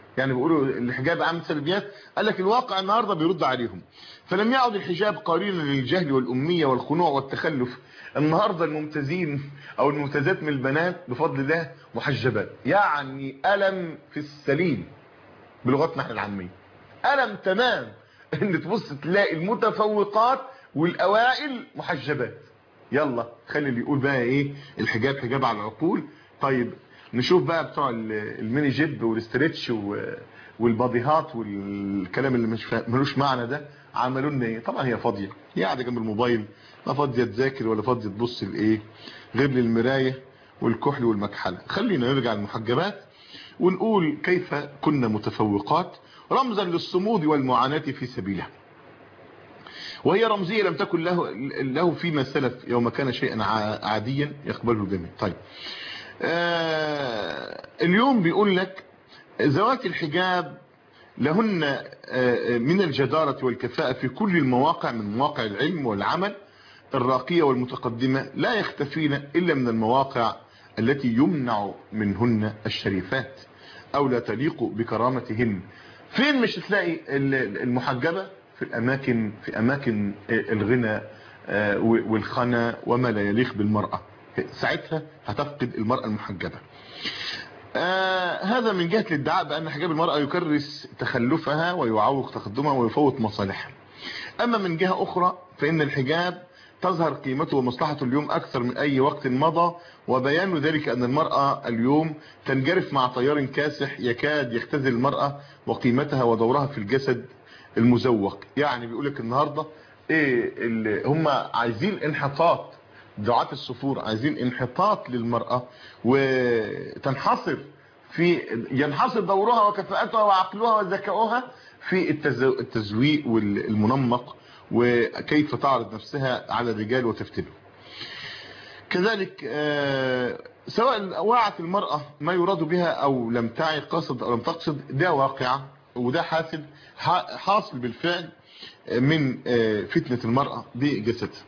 يعني بيقولوا الحجاب عامل سلبيات، قال لك الواقع النهارده بيرد عليهم. فلم يعد الحجاب قرينا للجهل والأمية والخنوع والتخلف. النهارده الممتازين او الممتازات من البنات بفضل الله محجبات، يعني ألم في السليم بلغتنا احنا العاميه، ألم تمام ان تبص تلاقي المتفوقات والاوائل محجبات. يلا خلي اللي يقول بقى ايه الحجاب حجاب على العقول. طيب نشوف بقى بتوع الميني جيب والاسترتش والباديهات والكلام اللي مش ملوش معنى ده عملوا لنا ايه. طبعا هي فاضيه، هي قاعده جنب الموبايل، لا فاضيه تذاكر ولا فاضيه تبص لايه غير للمرايه والكحل والمكحله. خلينا نرجع للمحجبات ونقول كيف كنا متفوقات رمزا للصمود والمعاناة في سبيله، وهي رمزية لم تكن له فيما سلف يوم كان شيئا عاديا يقبله الجميع. طيب اليوم بيقول لك ذوات الحجاب لهن من الجدارة والكفاءة في كل المواقع من مواقع العلم والعمل الراقية والمتقدمة، لا يختفين إلا من المواقع التي يمنع منهن الشريفات أو لا تليق بكرامتهن. فين مش تلاقي المحجبة؟ في أماكن الغنى والخنا وما لا يليق بالمرأة، ساعتها هتفقد المرأة المحجبة. هذا من جهة الادعاء بأن حجاب المرأة يكرس تخلفها ويعوق تقدمها ويفوت مصالحها. أما من جهة أخرى فإن الحجاب تظهر قيمته ومصلحته اليوم أكثر من أي وقت مضى، وبيان ذلك أن المرأة اليوم تنجرف مع تيار كاسح يكاد يختزل المرأة وقيمتها ودورها في الجسد المزوق. يعني بيقولك النهاردة إيه هم عايزين انحطاط، دعاة الصفور عايزين انحطاط للمرأة وتنحصر ينحصر دورها وكفاءتها وعقلها وذكائها في التزويق والمنمق وكيف تعرض نفسها على الرجال وتفتنه. كذلك سواء وعت المرأة ما يراد بها او لم تعي قصد او لم تقصد، ده واقع وده حاصل بالفعل من فتنة المرأة بجسدها.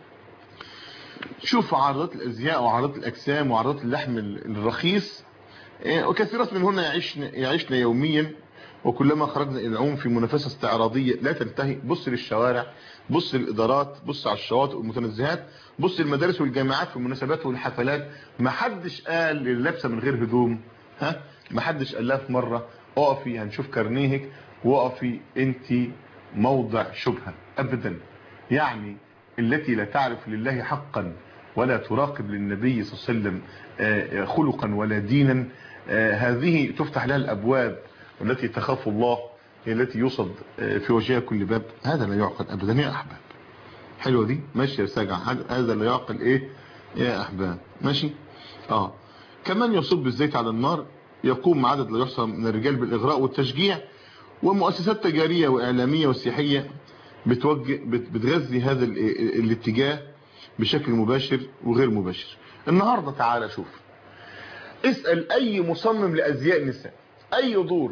شوف عارضات الازياء وعارضات الاجسام وعارضات اللحم الرخيص، وكثيرات منهن يعيشن يوميا، وكلما خرجنا الى العموم في منافسه استعراضيه لا تنتهي. بص للشوارع، بص للادارات، بص على الشواطئ والمتنزهات، بص للمدارس والجامعات في المناسبات والحفلات. ما حدش قال للابسه من غير هدوم، ما حدش قال لها في مره اقفي هنشوف كارنيهك وقفي انت موضع شبهه ابدا. يعني التي لا تعرف لله حقا ولا تراقب للنبي صلى الله عليه وسلم خلقا ولا دينا، هذه تفتح لها الابواب، والتي تخاف الله هي التي يصد في وجهها كل باب. هذا لا يعقل ابدا يا احباب. حلوه دي ماشي يا ساجع، هذا لا يعقل ايه يا احباب. ماشي كمان يصب الزيت على النار، يقوم عدد لا يحصى من الرجال بالاغراء والتشجيع، ومؤسسات تجاريه واعلاميه وسياحيه بتغذي هذا الاتجاه بشكل مباشر وغير مباشر. النهارده تعالى شوف، اسأل اي مصمم لازياء النساء، اي دور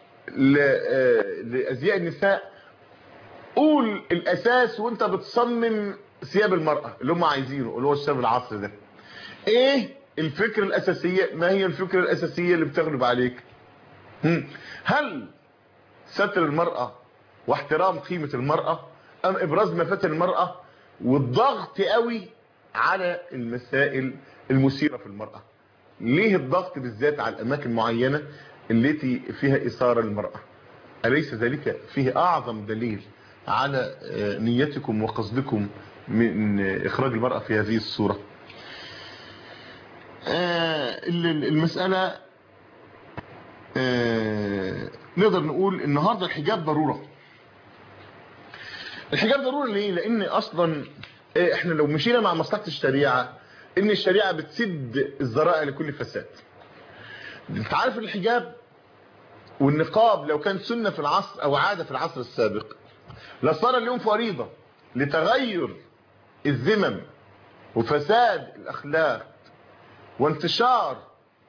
لازياء النساء، قول الاساس وانت بتصمم ثياب المرأة اللي هم عايزينه اللي هو الشاب العصر ده، ايه الفكرة الاساسية؟ ما هي الفكرة الاساسية اللي بتغلب عليك؟ هل ستر المرأة واحترام قيمة المرأة، ام ابراز مفاتن المرأة والضغط قوي على المسائل المثيرة في المرأة؟ ليه الضغط بالذات على الاماكن معينة التي فيها اثارة للمرأة؟ أليس ذلك فيه اعظم دليل على نيتكم وقصدكم من اخراج المرأة في هذه الصورة؟ المسألة نقدر نقول النهاردة الحجاب ضرورة. الحجاب ضروري ليه؟ لان اصلا احنا لو مشينا مع مصلحة الشريعة ان الشريعة بتسد الذرائع لكل فساد. انت عارف الحجاب والنقاب لو كان سنة في العصر او عادة في العصر السابق لصار اليوم فريضة لتغير الذمم وفساد الاخلاق وانتشار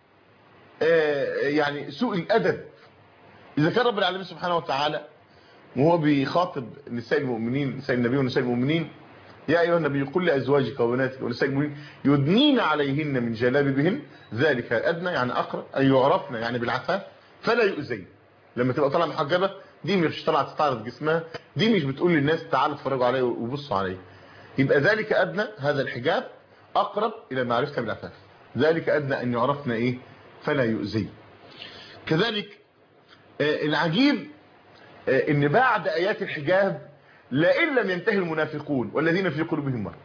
يعني سوء الادب. اذا كان رب العالمين سبحانه وتعالى وهو بيخاطب نساء المؤمنين، نساء النبي ونساء المؤمنين، يا ايها النبي قل لازواجك وبناتك ونساء المؤمنين يدنين عليهن من جلابيبهن ذلك ادنى يعني اقرب ان يعرفن يعني بالعفاف فلا يؤذين. لما تبقى طالعه محجبه دي مش طالعه تستعرض جسمها، دي مش بتقول للناس تعالوا اتفرجوا عليا وبصوا عليا. يبقى ذلك ادنى، هذا الحجاب اقرب الى معرفه بالعفاف، ذلك ادنى ان يعرفنا ايه فلا يؤذي. كذلك العجيب ان بعد ايات الحجاب لئن لم ينتهي المنافقون والذين في قلوبهم مرض،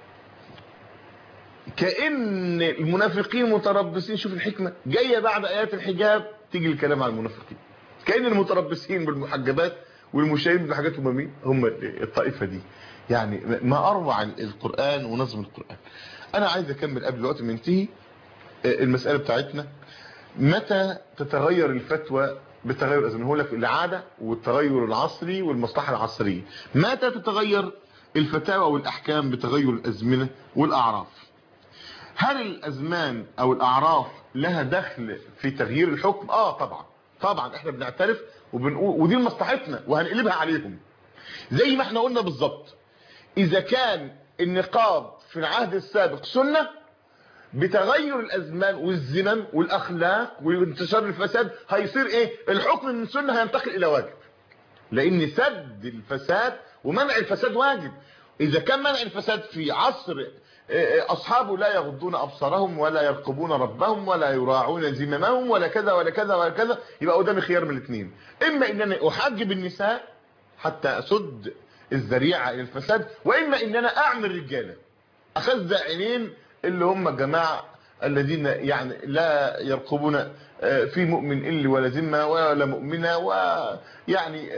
كأن المنافقين متربصين. شوف الحكمة جاية بعد آيات الحجاب تيجي الكلام عن المنافقين، كأن المتربصين بالمحجبات والمشاهدين بالحاجات هم مين؟ هم الطائفة دي. يعني ما أروع القرآن ونظم القرآن. أنا عايز أكمل قبل الوقت ما ينتهي المسألة بتاعتنا، متى تتغير الفتوى بتغير الأزمنة؟ هو لك العادة والتغير العصري والمصلحة العصرية. متى تتغير الفتاوى والأحكام بتغير الأزمنة والأعراف؟ هل الأزمان أو الأعراف لها دخل في تغيير الحكم؟ طبعا احنا بنعترف وبنقول ودي مصلحتنا وهنقلبها عليهم. زي ما احنا قلنا بالظبط، إذا كان النقاب في العهد السابق سنة، بتغير الأزمان والزمن والأخلاق وانتشار الفساد هيصير ايه؟ الحكم من سنة هينتقل إلى واجب، لأن سد الفساد ومنع الفساد واجب. إذا كان منع الفساد في عصر أصحابه لا يغضون أبصارهم ولا يرقبون ربهم ولا يراعون زمامهم ولا كذا ولا كذا ولا كذا، يبقى قدامي خيار من الاثنين: إما إن أنا أحجب النساء حتى أسد الذريعة إلى الفساد، وإما إن أنا أعمل رجالة أخذ عينين اللي هم الجماعة الذين يعني لا يرقبون في مؤمن إلا ولا ذمة ولا مؤمنة، ويعني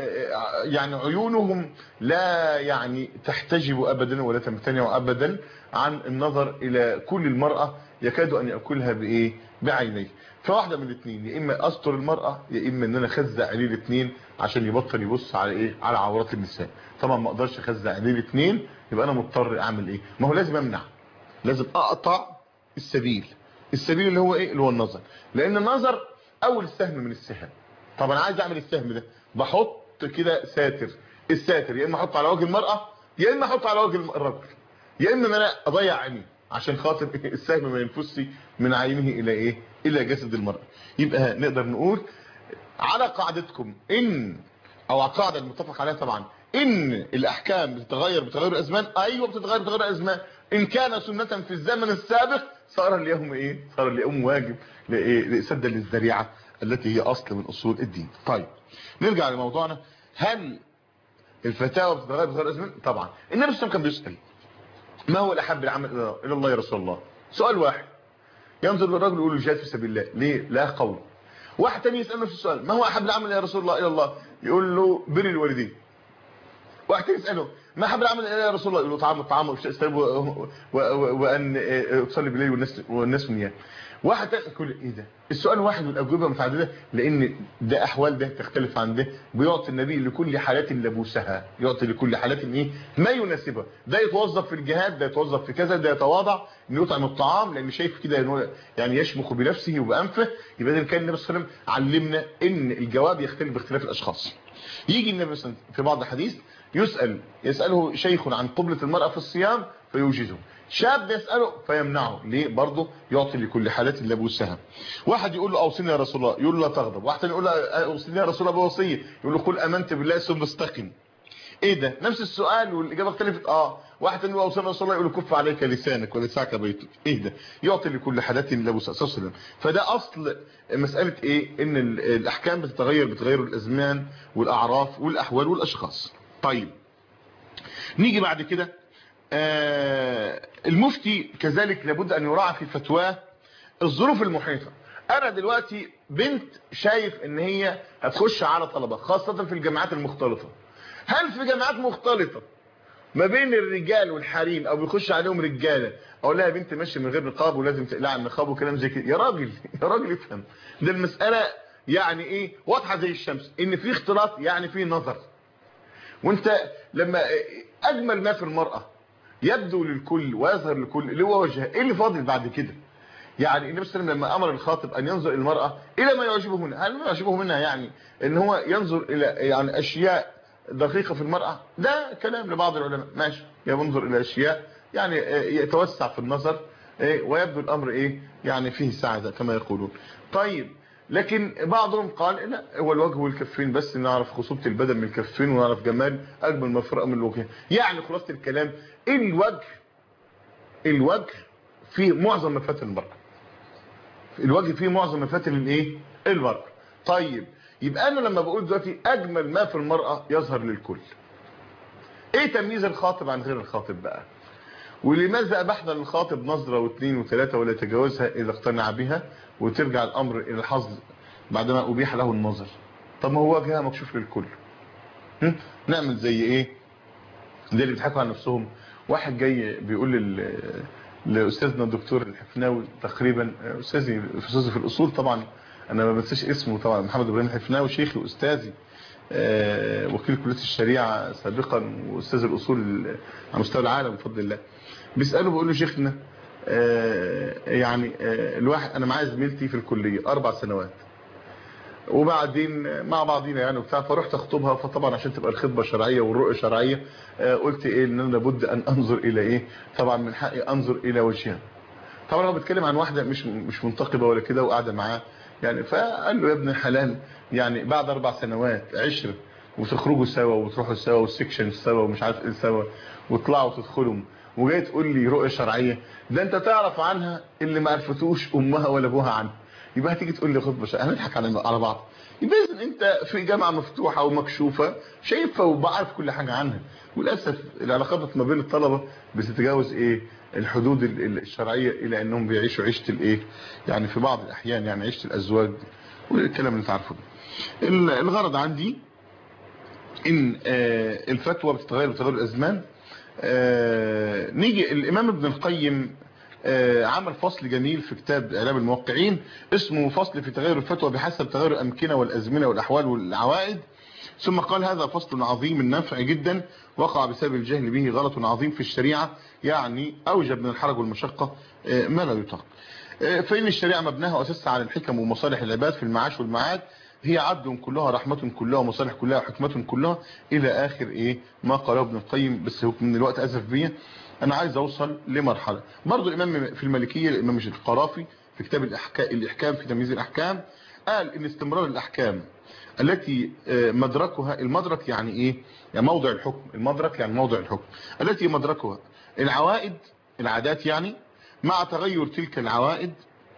عيونهم لا يعني تحتجب أبدا ولا تمتنع أبدا عن النظر إلى كل المرأة، يكاد أن يأكلها بإيه؟ بعينيه. فواحدة من الاثنين: يا إما أستر المرأة، يا إما إن أنا أخزع عليه الاثنين عشان يبطل يبص على إيه؟ على عورات النساء. طبعا ما أقدرش أخزع عليه الاثنين، يبقى أنا مضطر أعمل إيه؟ ما هو لازم أمنع، لازم أقطع السبيل اللي هو إيه؟ اللي هو النظر، لأن النظر أول سهم من السهام. طب أنا عايز أعمل السهم ده، بحط كده ساتر، الساتر يا إما أحط على وجه المرأة يا إما أحط على وجه الرجل، يا إما أنا أضيع عيني عشان خاطر السهم ما ينفسش من عينه إلى إيه؟ إلى جسد المرأة. يبقى نقدر نقول على قاعدتكم إن، أو على القاعدة المتفق عليها طبعا، إن الأحكام بتتغير بتغير الأزمان. أيوة بتتغير بتغير الأزمان. إن كان سنة في الزمن السابق صار اليوم إيه؟ صار اليوم واجب لسد للذريعة التي هي أصل من أصول الدين. طيب نرجع لموضوعنا. هل الفتاوى بتتغير بتغير الأزمان؟ طبعا. النبي صلى الله عليه وسلم كان بيسأل: ما هو الأحب العمل إلى الله يا رسول الله؟ سؤال واحد. ينظر للرجل يقول له: جهاد في سبيل الله. ليه؟ لا قول. واحد تاني يسأله في السؤال: ما هو أحب العمل يا رسول الله إلى الله؟ يقول له: بر الوالدين. واحد تاني يسأله: ما أحب العمل يا رسول الله؟ يقول له: طعام الطعام وأن أصلي بالليل والناس نيام. واحد تاني يقول: ايه ده؟ السؤال واحد والاجوبه متعدده، لان ده احوال ده تختلف عن ده. بيعطي النبي لكل حالات لبوسها، يعطي لكل حالات ايه ما يناسبها. ده يتوظف في الجهاد، ده يتوظف في كذا، ده يتواضع انه يطعم الطعام لان شايف كده يعني يشمخ بنفسه وبانفه. يبقى ده كان النبي صلى الله عليه وسلم علمنا ان الجواب يختلف باختلاف الاشخاص. يجي النبي مثلا في بعض الحديث يساله شيخ عن قبلة المرأة في الصيام فيوجزه، شاب يسأله فيمنعه. ليه؟ برضه يعطي لكل حالات لبوسها. واحد يقول له: اوصيني يا رسول الله، يقول له: لا تغضب. واحد يقول له: اوصيني يا رسول الله بوصيه، يقول له: قل امنت بالله ثم استقم. ايه ده؟ نفس السؤال والاجابه اختلفت. واحد يقول له: اوصيني يا رسول الله، يقول له: كف عليك لسانك ولسعك بيتك. ايه ده؟ يعطي لكل حالات لبوسها صلى الله عليه وسلم. فده اصل مساله ايه؟ ان الاحكام بتتغير الازمان والاعراف والاحوال والاشخاص. طيب نيجي بعد كده. المفتي كذلك لابد ان يراعى في فتواه الظروف المحيطه. انا دلوقتي بنت شايف ان هي هتخش على طلبه خاصه في الجامعات المختلطه. هل في جامعات مختلطه ما بين الرجال والحريم او بيخش عليهم رجاله اقول لها يا بنت ماشي من غير نقاب ولازم تقلع النقاب وكلام زي كده؟ يا راجل افهم. ده المساله يعني ايه؟ واضحه زي الشمس ان في اختلاط، يعني في نظر. وانت لما اجمل ما في المراه يبدو للكل ويظهر للكل اللي هو وجهها، ايه اللي فاضل بعد كده؟ يعني النبي صلى الله عليه وسلم لما امر الخاطب ان ينظر الى المراه الى ما يعجبه منها، هل ما يعجبه منها يعني ان هو ينظر الى يعني اشياء دقيقه في المراه؟ ده كلام لبعض العلماء، ماشي، ينظر الى اشياء يعني يتوسع في النظر، ويبدو الامر ايه يعني فيه سعه كما يقولون. طيب لكن بعضهم قال لا، هو الوجه والكفين بس، نعرف خصوبة البدن من الكفين ونعرف جمال اجمل مفرقة من الوجه. يعني خلاصة الكلام الوجه فيه معظم مفاتن المرأة، الوجه فيه معظم مفاتن الايه المرأة. طيب يبقى انا لما بقول دلوقتي اجمل ما في المرأة يظهر للكل، ايه تمييز الخاطب عن غير الخاطب بقى؟ ولماذا ابحنا للخاطب نظرة واثنين وثلاثة ولا يتجاوزها اذا اقتنع بها، وترجع الامر الى الحظ بعدما ابيح له النظر؟ طب ما هو وجهها مكشوف للكل. نعمل زي ايه؟ زي اللي بيضحكوا على نفسهم. واحد جاي بيقول لاستاذنا الدكتور الحفناوي تقريبا، استاذي في الاصول طبعا، انا ما بنساش اسمه طبعا، محمد ابراهيم الحفناوي، شيخي واستاذي، وكيل كليه الشريعه سابقا واستاذ الاصول على مستوى العالم بفضل الله. بيساله بيقول له شيخنا يعني الواحد، انا معايا زميلتي في الكليه 4 سنوات وبعدين مع بعضينا يعني وبتاع، فرحت اخطبها، فطبعا عشان تبقى الخطبه شرعيه والرؤيه شرعيه قلت ايه ان انا لابد ان انظر الى ايه، طبعا من حقي انظر الى وجهها. طبعا هو بيتكلم عن واحده مش منتقبه ولا كده وقاعده معاه يعني، فقال له يا ابن الحلال يعني بعد 4 سنوات عشره وتخرجوا سوا وتروحوا سوا والسكشن سوا ومش عارف ايه سوا وتطلعوا وتدخلوا، وجاي تقول لي رؤيه شرعيه؟ ده انت تعرف عنها اللي ما عرفتوش امها ولا ابوها عنها، يبقى هتيجي تقول لي خطبه شرعيه؟ هنضحك على بعض. يبقى اذا انت في جامعه مفتوحه ومكشوفه شايفها وبعرف كل حاجه عنها، وللاسف العلاقات ما بين الطلبه بتتجاوز ايه الحدود الشرعيه الى انهم بيعيشوا عيشه الايه يعني في بعض الاحيان يعني عيشه الازواج والكلام اللي انت عارفه ده. الغرض عندي ان الفتوى بتتغير بتغير الازمان. نيجي الامام ابن القيم عمل فصل جميل في كتاب اعلام الموقعين اسمه فصل في تغير الفتوى بحسب تغير الامكنه والازمنه والاحوال والعوائد، ثم قال هذا فصل عظيم النفع جدا وقع بسبب الجهل به غلط عظيم في الشريعه، يعني اوجب من الحرج والمشقه ما لا يطاق. فان الشريعه مبناها واساسها على الحكم ومصالح العباد في المعاش والمعاد، هي عدل كلها رحمه كلها ومصالح كلها وحكمه كلها الى اخر ايه ما قاله ابن القيم. بس من الوقت اسف بيا، انا عايز اوصل لمرحله برضو الامام في المالكيه الامام القرافي في كتاب الاحكام في تمييز الاحكام قال ان استمرار الاحكام التي مدركها، المدرك يعني ايه يعني موضع الحكم، المدرك يعني موضع الحكم التي مدركها العوائد العادات يعني، مع تغير تلك العوائد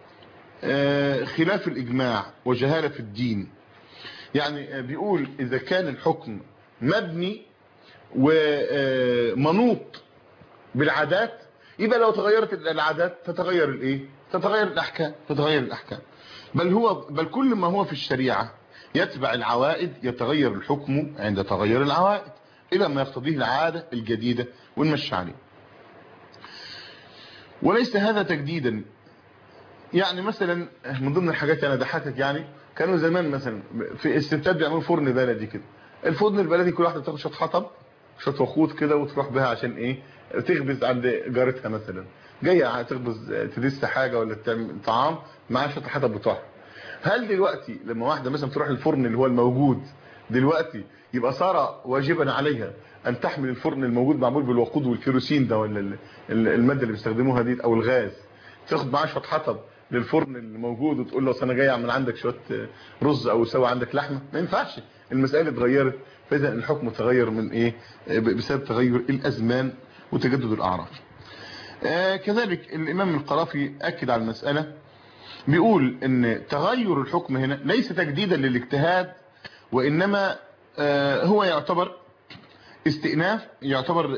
خلاف الاجماع وجهاله في الدين. يعني بيقول اذا كان الحكم مبني ومنوط بالعادات، يبقى لو تغيرت العادات تتغير الايه تتغير الاحكام. بل كل ما هو في الشريعه يتبع العوائد يتغير الحكم عند تغير العوائد الى ما يقتضيه العاده الجديده ونمشي عليه. وليس هذا تجديدا. يعني مثلا من ضمن الحاجات انا ضحكك يعني، كانوا زمان مثلا في الستات بيعملوا فرن بلدي كده، الفرن البلدي كل واحده تاخد شويه حطب شويه وقود كده وتروح بها عشان ايه تخبز عند جارتها مثلا، جايه تخبز تدس حاجه ولا تعمل طعام معاها شويه الحطب بتوعها. هل دلوقتي لما واحده مثلا تروح الفرن اللي هو الموجود دلوقتي يبقى صار واجبا عليها ان تحمل الفرن الموجود معمول بالوقود والكيروسين ده ولا الماده اللي بيستخدموها دي او الغاز، تاخد معاها شويه حطب للفرن الموجود وتقول له اصل انا جاي اعمل عندك شويه رز او اسوي عندك لحمه؟ ما ينفعش، المساله اتغيرت. فاذا الحكم تغير من ايه بسبب تغير الازمان وتجدد الاعراف. كذلك الامام القرافي اكد على المساله، بيقول ان تغير الحكم هنا ليس تجديدا للاجتهاد، وانما هو يعتبر استئناف، يعتبر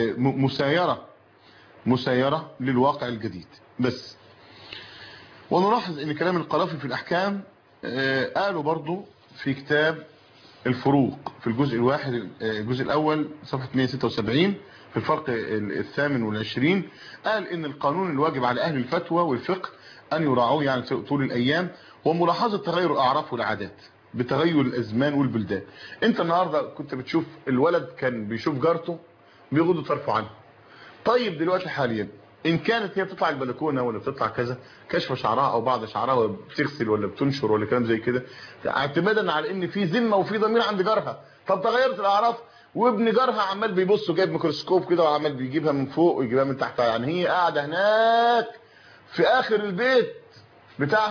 مسايرة للواقع الجديد بس. ونلاحظ ان كلام القرافي في الاحكام قالوا برضو في كتاب الفروق في الجزء الواحد الجزء الاول صفحة 176 في الفرق 28 قال ان القانون الواجب على اهل الفتوى والفقه ان يراعوه يعني طول الايام، وملاحظة تغير الاعراف والعادات بتغير الازمان والبلدان. انت النهاردة كنت بتشوف الولد كان بيشوف جارته بيغض طرفه عنه، طيب دلوقتي حاليا ان كانت هي بتطلع البلكونه ولا بتطلع كذا كشف شعرها او بعض شعرها ولا بتغسل ولا بتنشر ولا كلام زي كده، اعتمادا على ان في ذمه وفي ضمير عند جارها. طب تغيرت الاعراف وابن جارها عمال بيبص وجايب ميكروسكوب كده وعمال بيجيبها من فوق ويجيبها من تحت، يعني هي قاعده هناك في اخر البيت بتاعها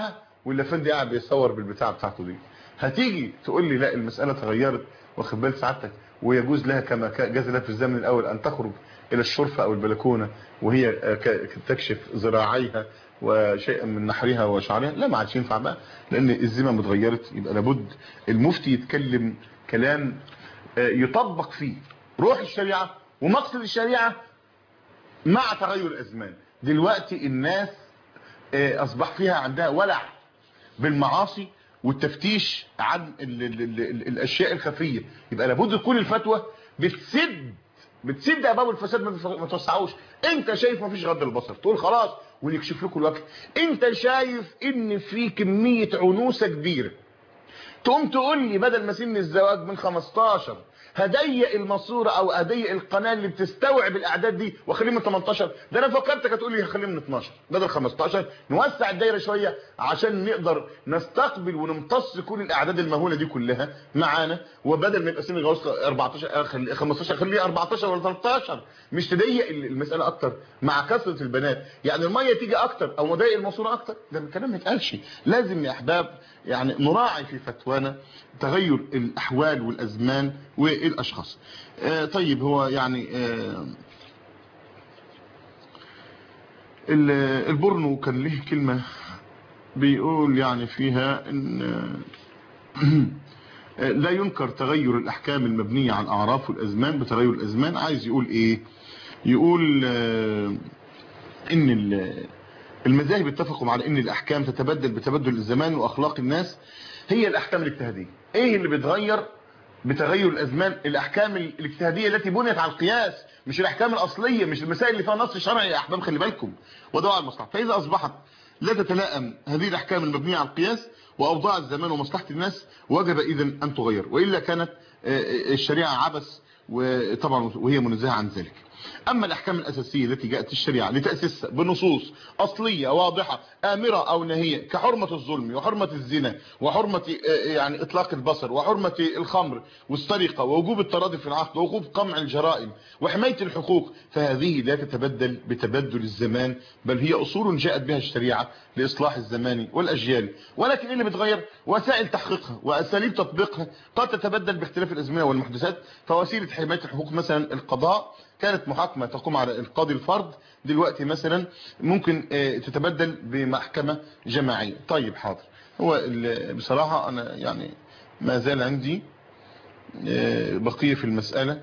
واللافندي قاعد بيصور بالبتاع بتاعته دي. هتيجي تقول لي لا المساله اتغيرت واخد بال سعادتك، ويجوز لها كما جاز لها في الزمن الاول ان تخرج الى الشرفه او البلكونه وهي تكشف ذراعيها وشيئا من نحرها وشعرها؟ لا، ما عادش ينفع بقى، لان الزمن اتغيرت. يبقى لابد المفتي يتكلم كلام يطبق فيه روح الشريعه ومقصد الشريعه مع تغير الازمان. دلوقتي الناس اصبح فيها عندها ولع بالمعاصي والتفتيش عن الاشياء الخفيه. يبقى لابد تكون الفتوى بتسد ابواب الفساد، ما توسعوش. انت شايف ما فيش غض البصر تقول خلاص ونكشف لكم الوجه. انت شايف ان في كميه عنوسه كبيره تقوم تقول لي بدل ما سن الزواج من 15 هضيق الماسوره او هضيق القناه اللي بتستوعب الاعداد دي واخليه من 18. ده انا فكرتك هتقول لي هخليه من 12 بدل 15، نوسع الدايره شويه عشان نقدر نستقبل ونمتص كل الاعداد المهوله دي كلها معانا. وبدل ما يبقى سن الجواز 14 15 خليه 14 ولا 13، مش تضيق المساله اكتر مع كثره البنات. يعني الميه تيجي اكتر او نضيق الماسوره اكتر، ده الكلام ما يتقالش. لازم يا احباب يعني نراعي في فتوانا تغير الاحوال والازمان والاشخاص. طيب هو يعني البورنو كان له كلمة بيقول يعني فيها ان لا ينكر تغير الاحكام المبنية على الاعراف والازمان بتغير الازمان. عايز يقول ايه؟ يقول ان المذاهب اتفقوا على ان الاحكام تتبدل بتبدل الزمان واخلاق الناس. هي الاحكام الاجتهاديه. ايه اللي بيتغير بتغير الازمان؟ الاحكام الاجتهاديه التي بنيت على القياس، مش الاحكام الاصليه، مش المسائل اللي فيها نص شرعي يا احباب، خلي بالكم، ودعاء المصلحه. فاذا اصبحت لا تتلائم هذه الاحكام المبنيه على القياس واوضاع الزمان ومصلحه الناس، وجب اذا ان تغير، والا كانت الشريعه عبث، وطبعا وهي منزهه عن ذلك. اما الاحكام الاساسيه التي جاءت الشريعه لتاسيسها بنصوص اصليه واضحه امره او ناهيه كحرمه الظلم وحرمه الزنا وحرمه يعني اطلاق البصر وحرمه الخمر والسرقه ووجوب التراضي في العقد ووجوب قمع الجرائم وحمايه الحقوق، فهذه لا تتبدل بتبدل الزمان، بل هي اصول جاءت بها الشريعه لاصلاح الزمان والاجيال. ولكن اللي بتغير وسائل تحقيقها واساليب تطبيقها قد تتبدل باختلاف الازمنه والمحدثات. فوسيله حمايه الحقوق مثلا القضاء كانت محاكمة تقوم على القاضي الفرد، دلوقتي مثلا ممكن تتبدل بمحكمة جماعية. طيب حاضر. هو بصراحة انا يعني ما زال عندي بقية في المسألة،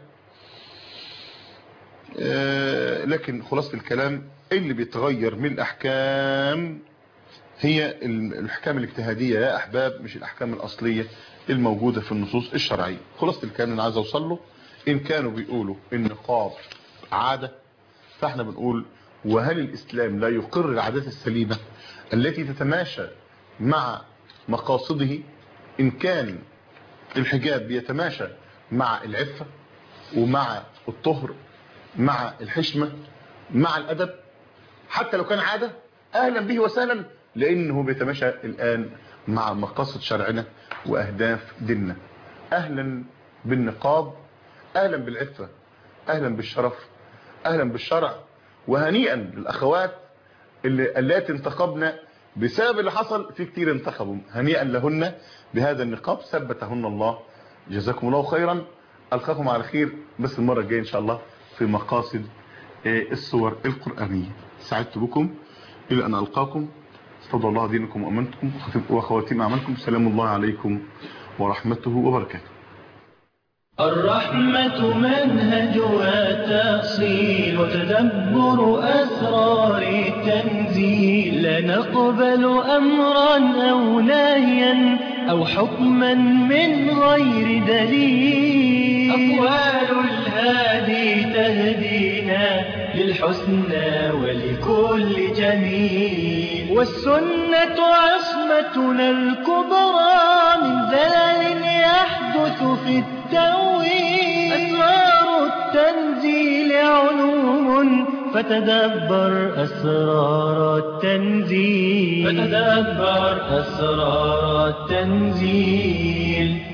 لكن خلاصة الكلام اللي بيتغير من الاحكام هي الاحكام الاجتهادية يا احباب، مش الاحكام الاصلية الموجودة في النصوص الشرعية. خلاصة الكلام اللي عايز اوصل له، ان كانوا بيقولوا النقاب عادة، فاحنا بنقول وهل الاسلام لا يقر العادات السليمة التي تتماشى مع مقاصده؟ ان كان الحجاب بيتماشى مع العفة ومع الطهر مع الحشمة مع الادب، حتى لو كان عادة اهلا به وسهلا، لانه بيتماشى الان مع مقاصد شرعنا واهداف ديننا. اهلا بالنقاب، اهلا بالعفة، اهلا بالشرف، اهلا بالشرع. وهنيئا للاخوات اللاتي انتقبنا بسبب اللي حصل، في كتير انتقبوا، هنيئا لهن بهذا النقاب، ثبتهن الله، جزاكم الله خيرا. القاكم على خير، بس المرة الجاية ان شاء الله في مقاصد الصور القرآنية. سعدت بكم الى ان القاكم، استودع الله دينكم وامانتكم وخواتيم اعمالكم. سلام الله عليكم ورحمته وبركاته. الرحمة منهجها تأصيل وتدبر أسرار التنزيل، لا نقبل أمرا أو نهيا أو حكما من غير دليل. أقوال الهادي تهدينا للحسنى ولكل جميل، والسنة عصمتنا الكبرى من زلل يحدث في التأويل. أسرار التنزيل علوم فتدبر أسرار التنزيل، فتدبر أسرار التنزيل.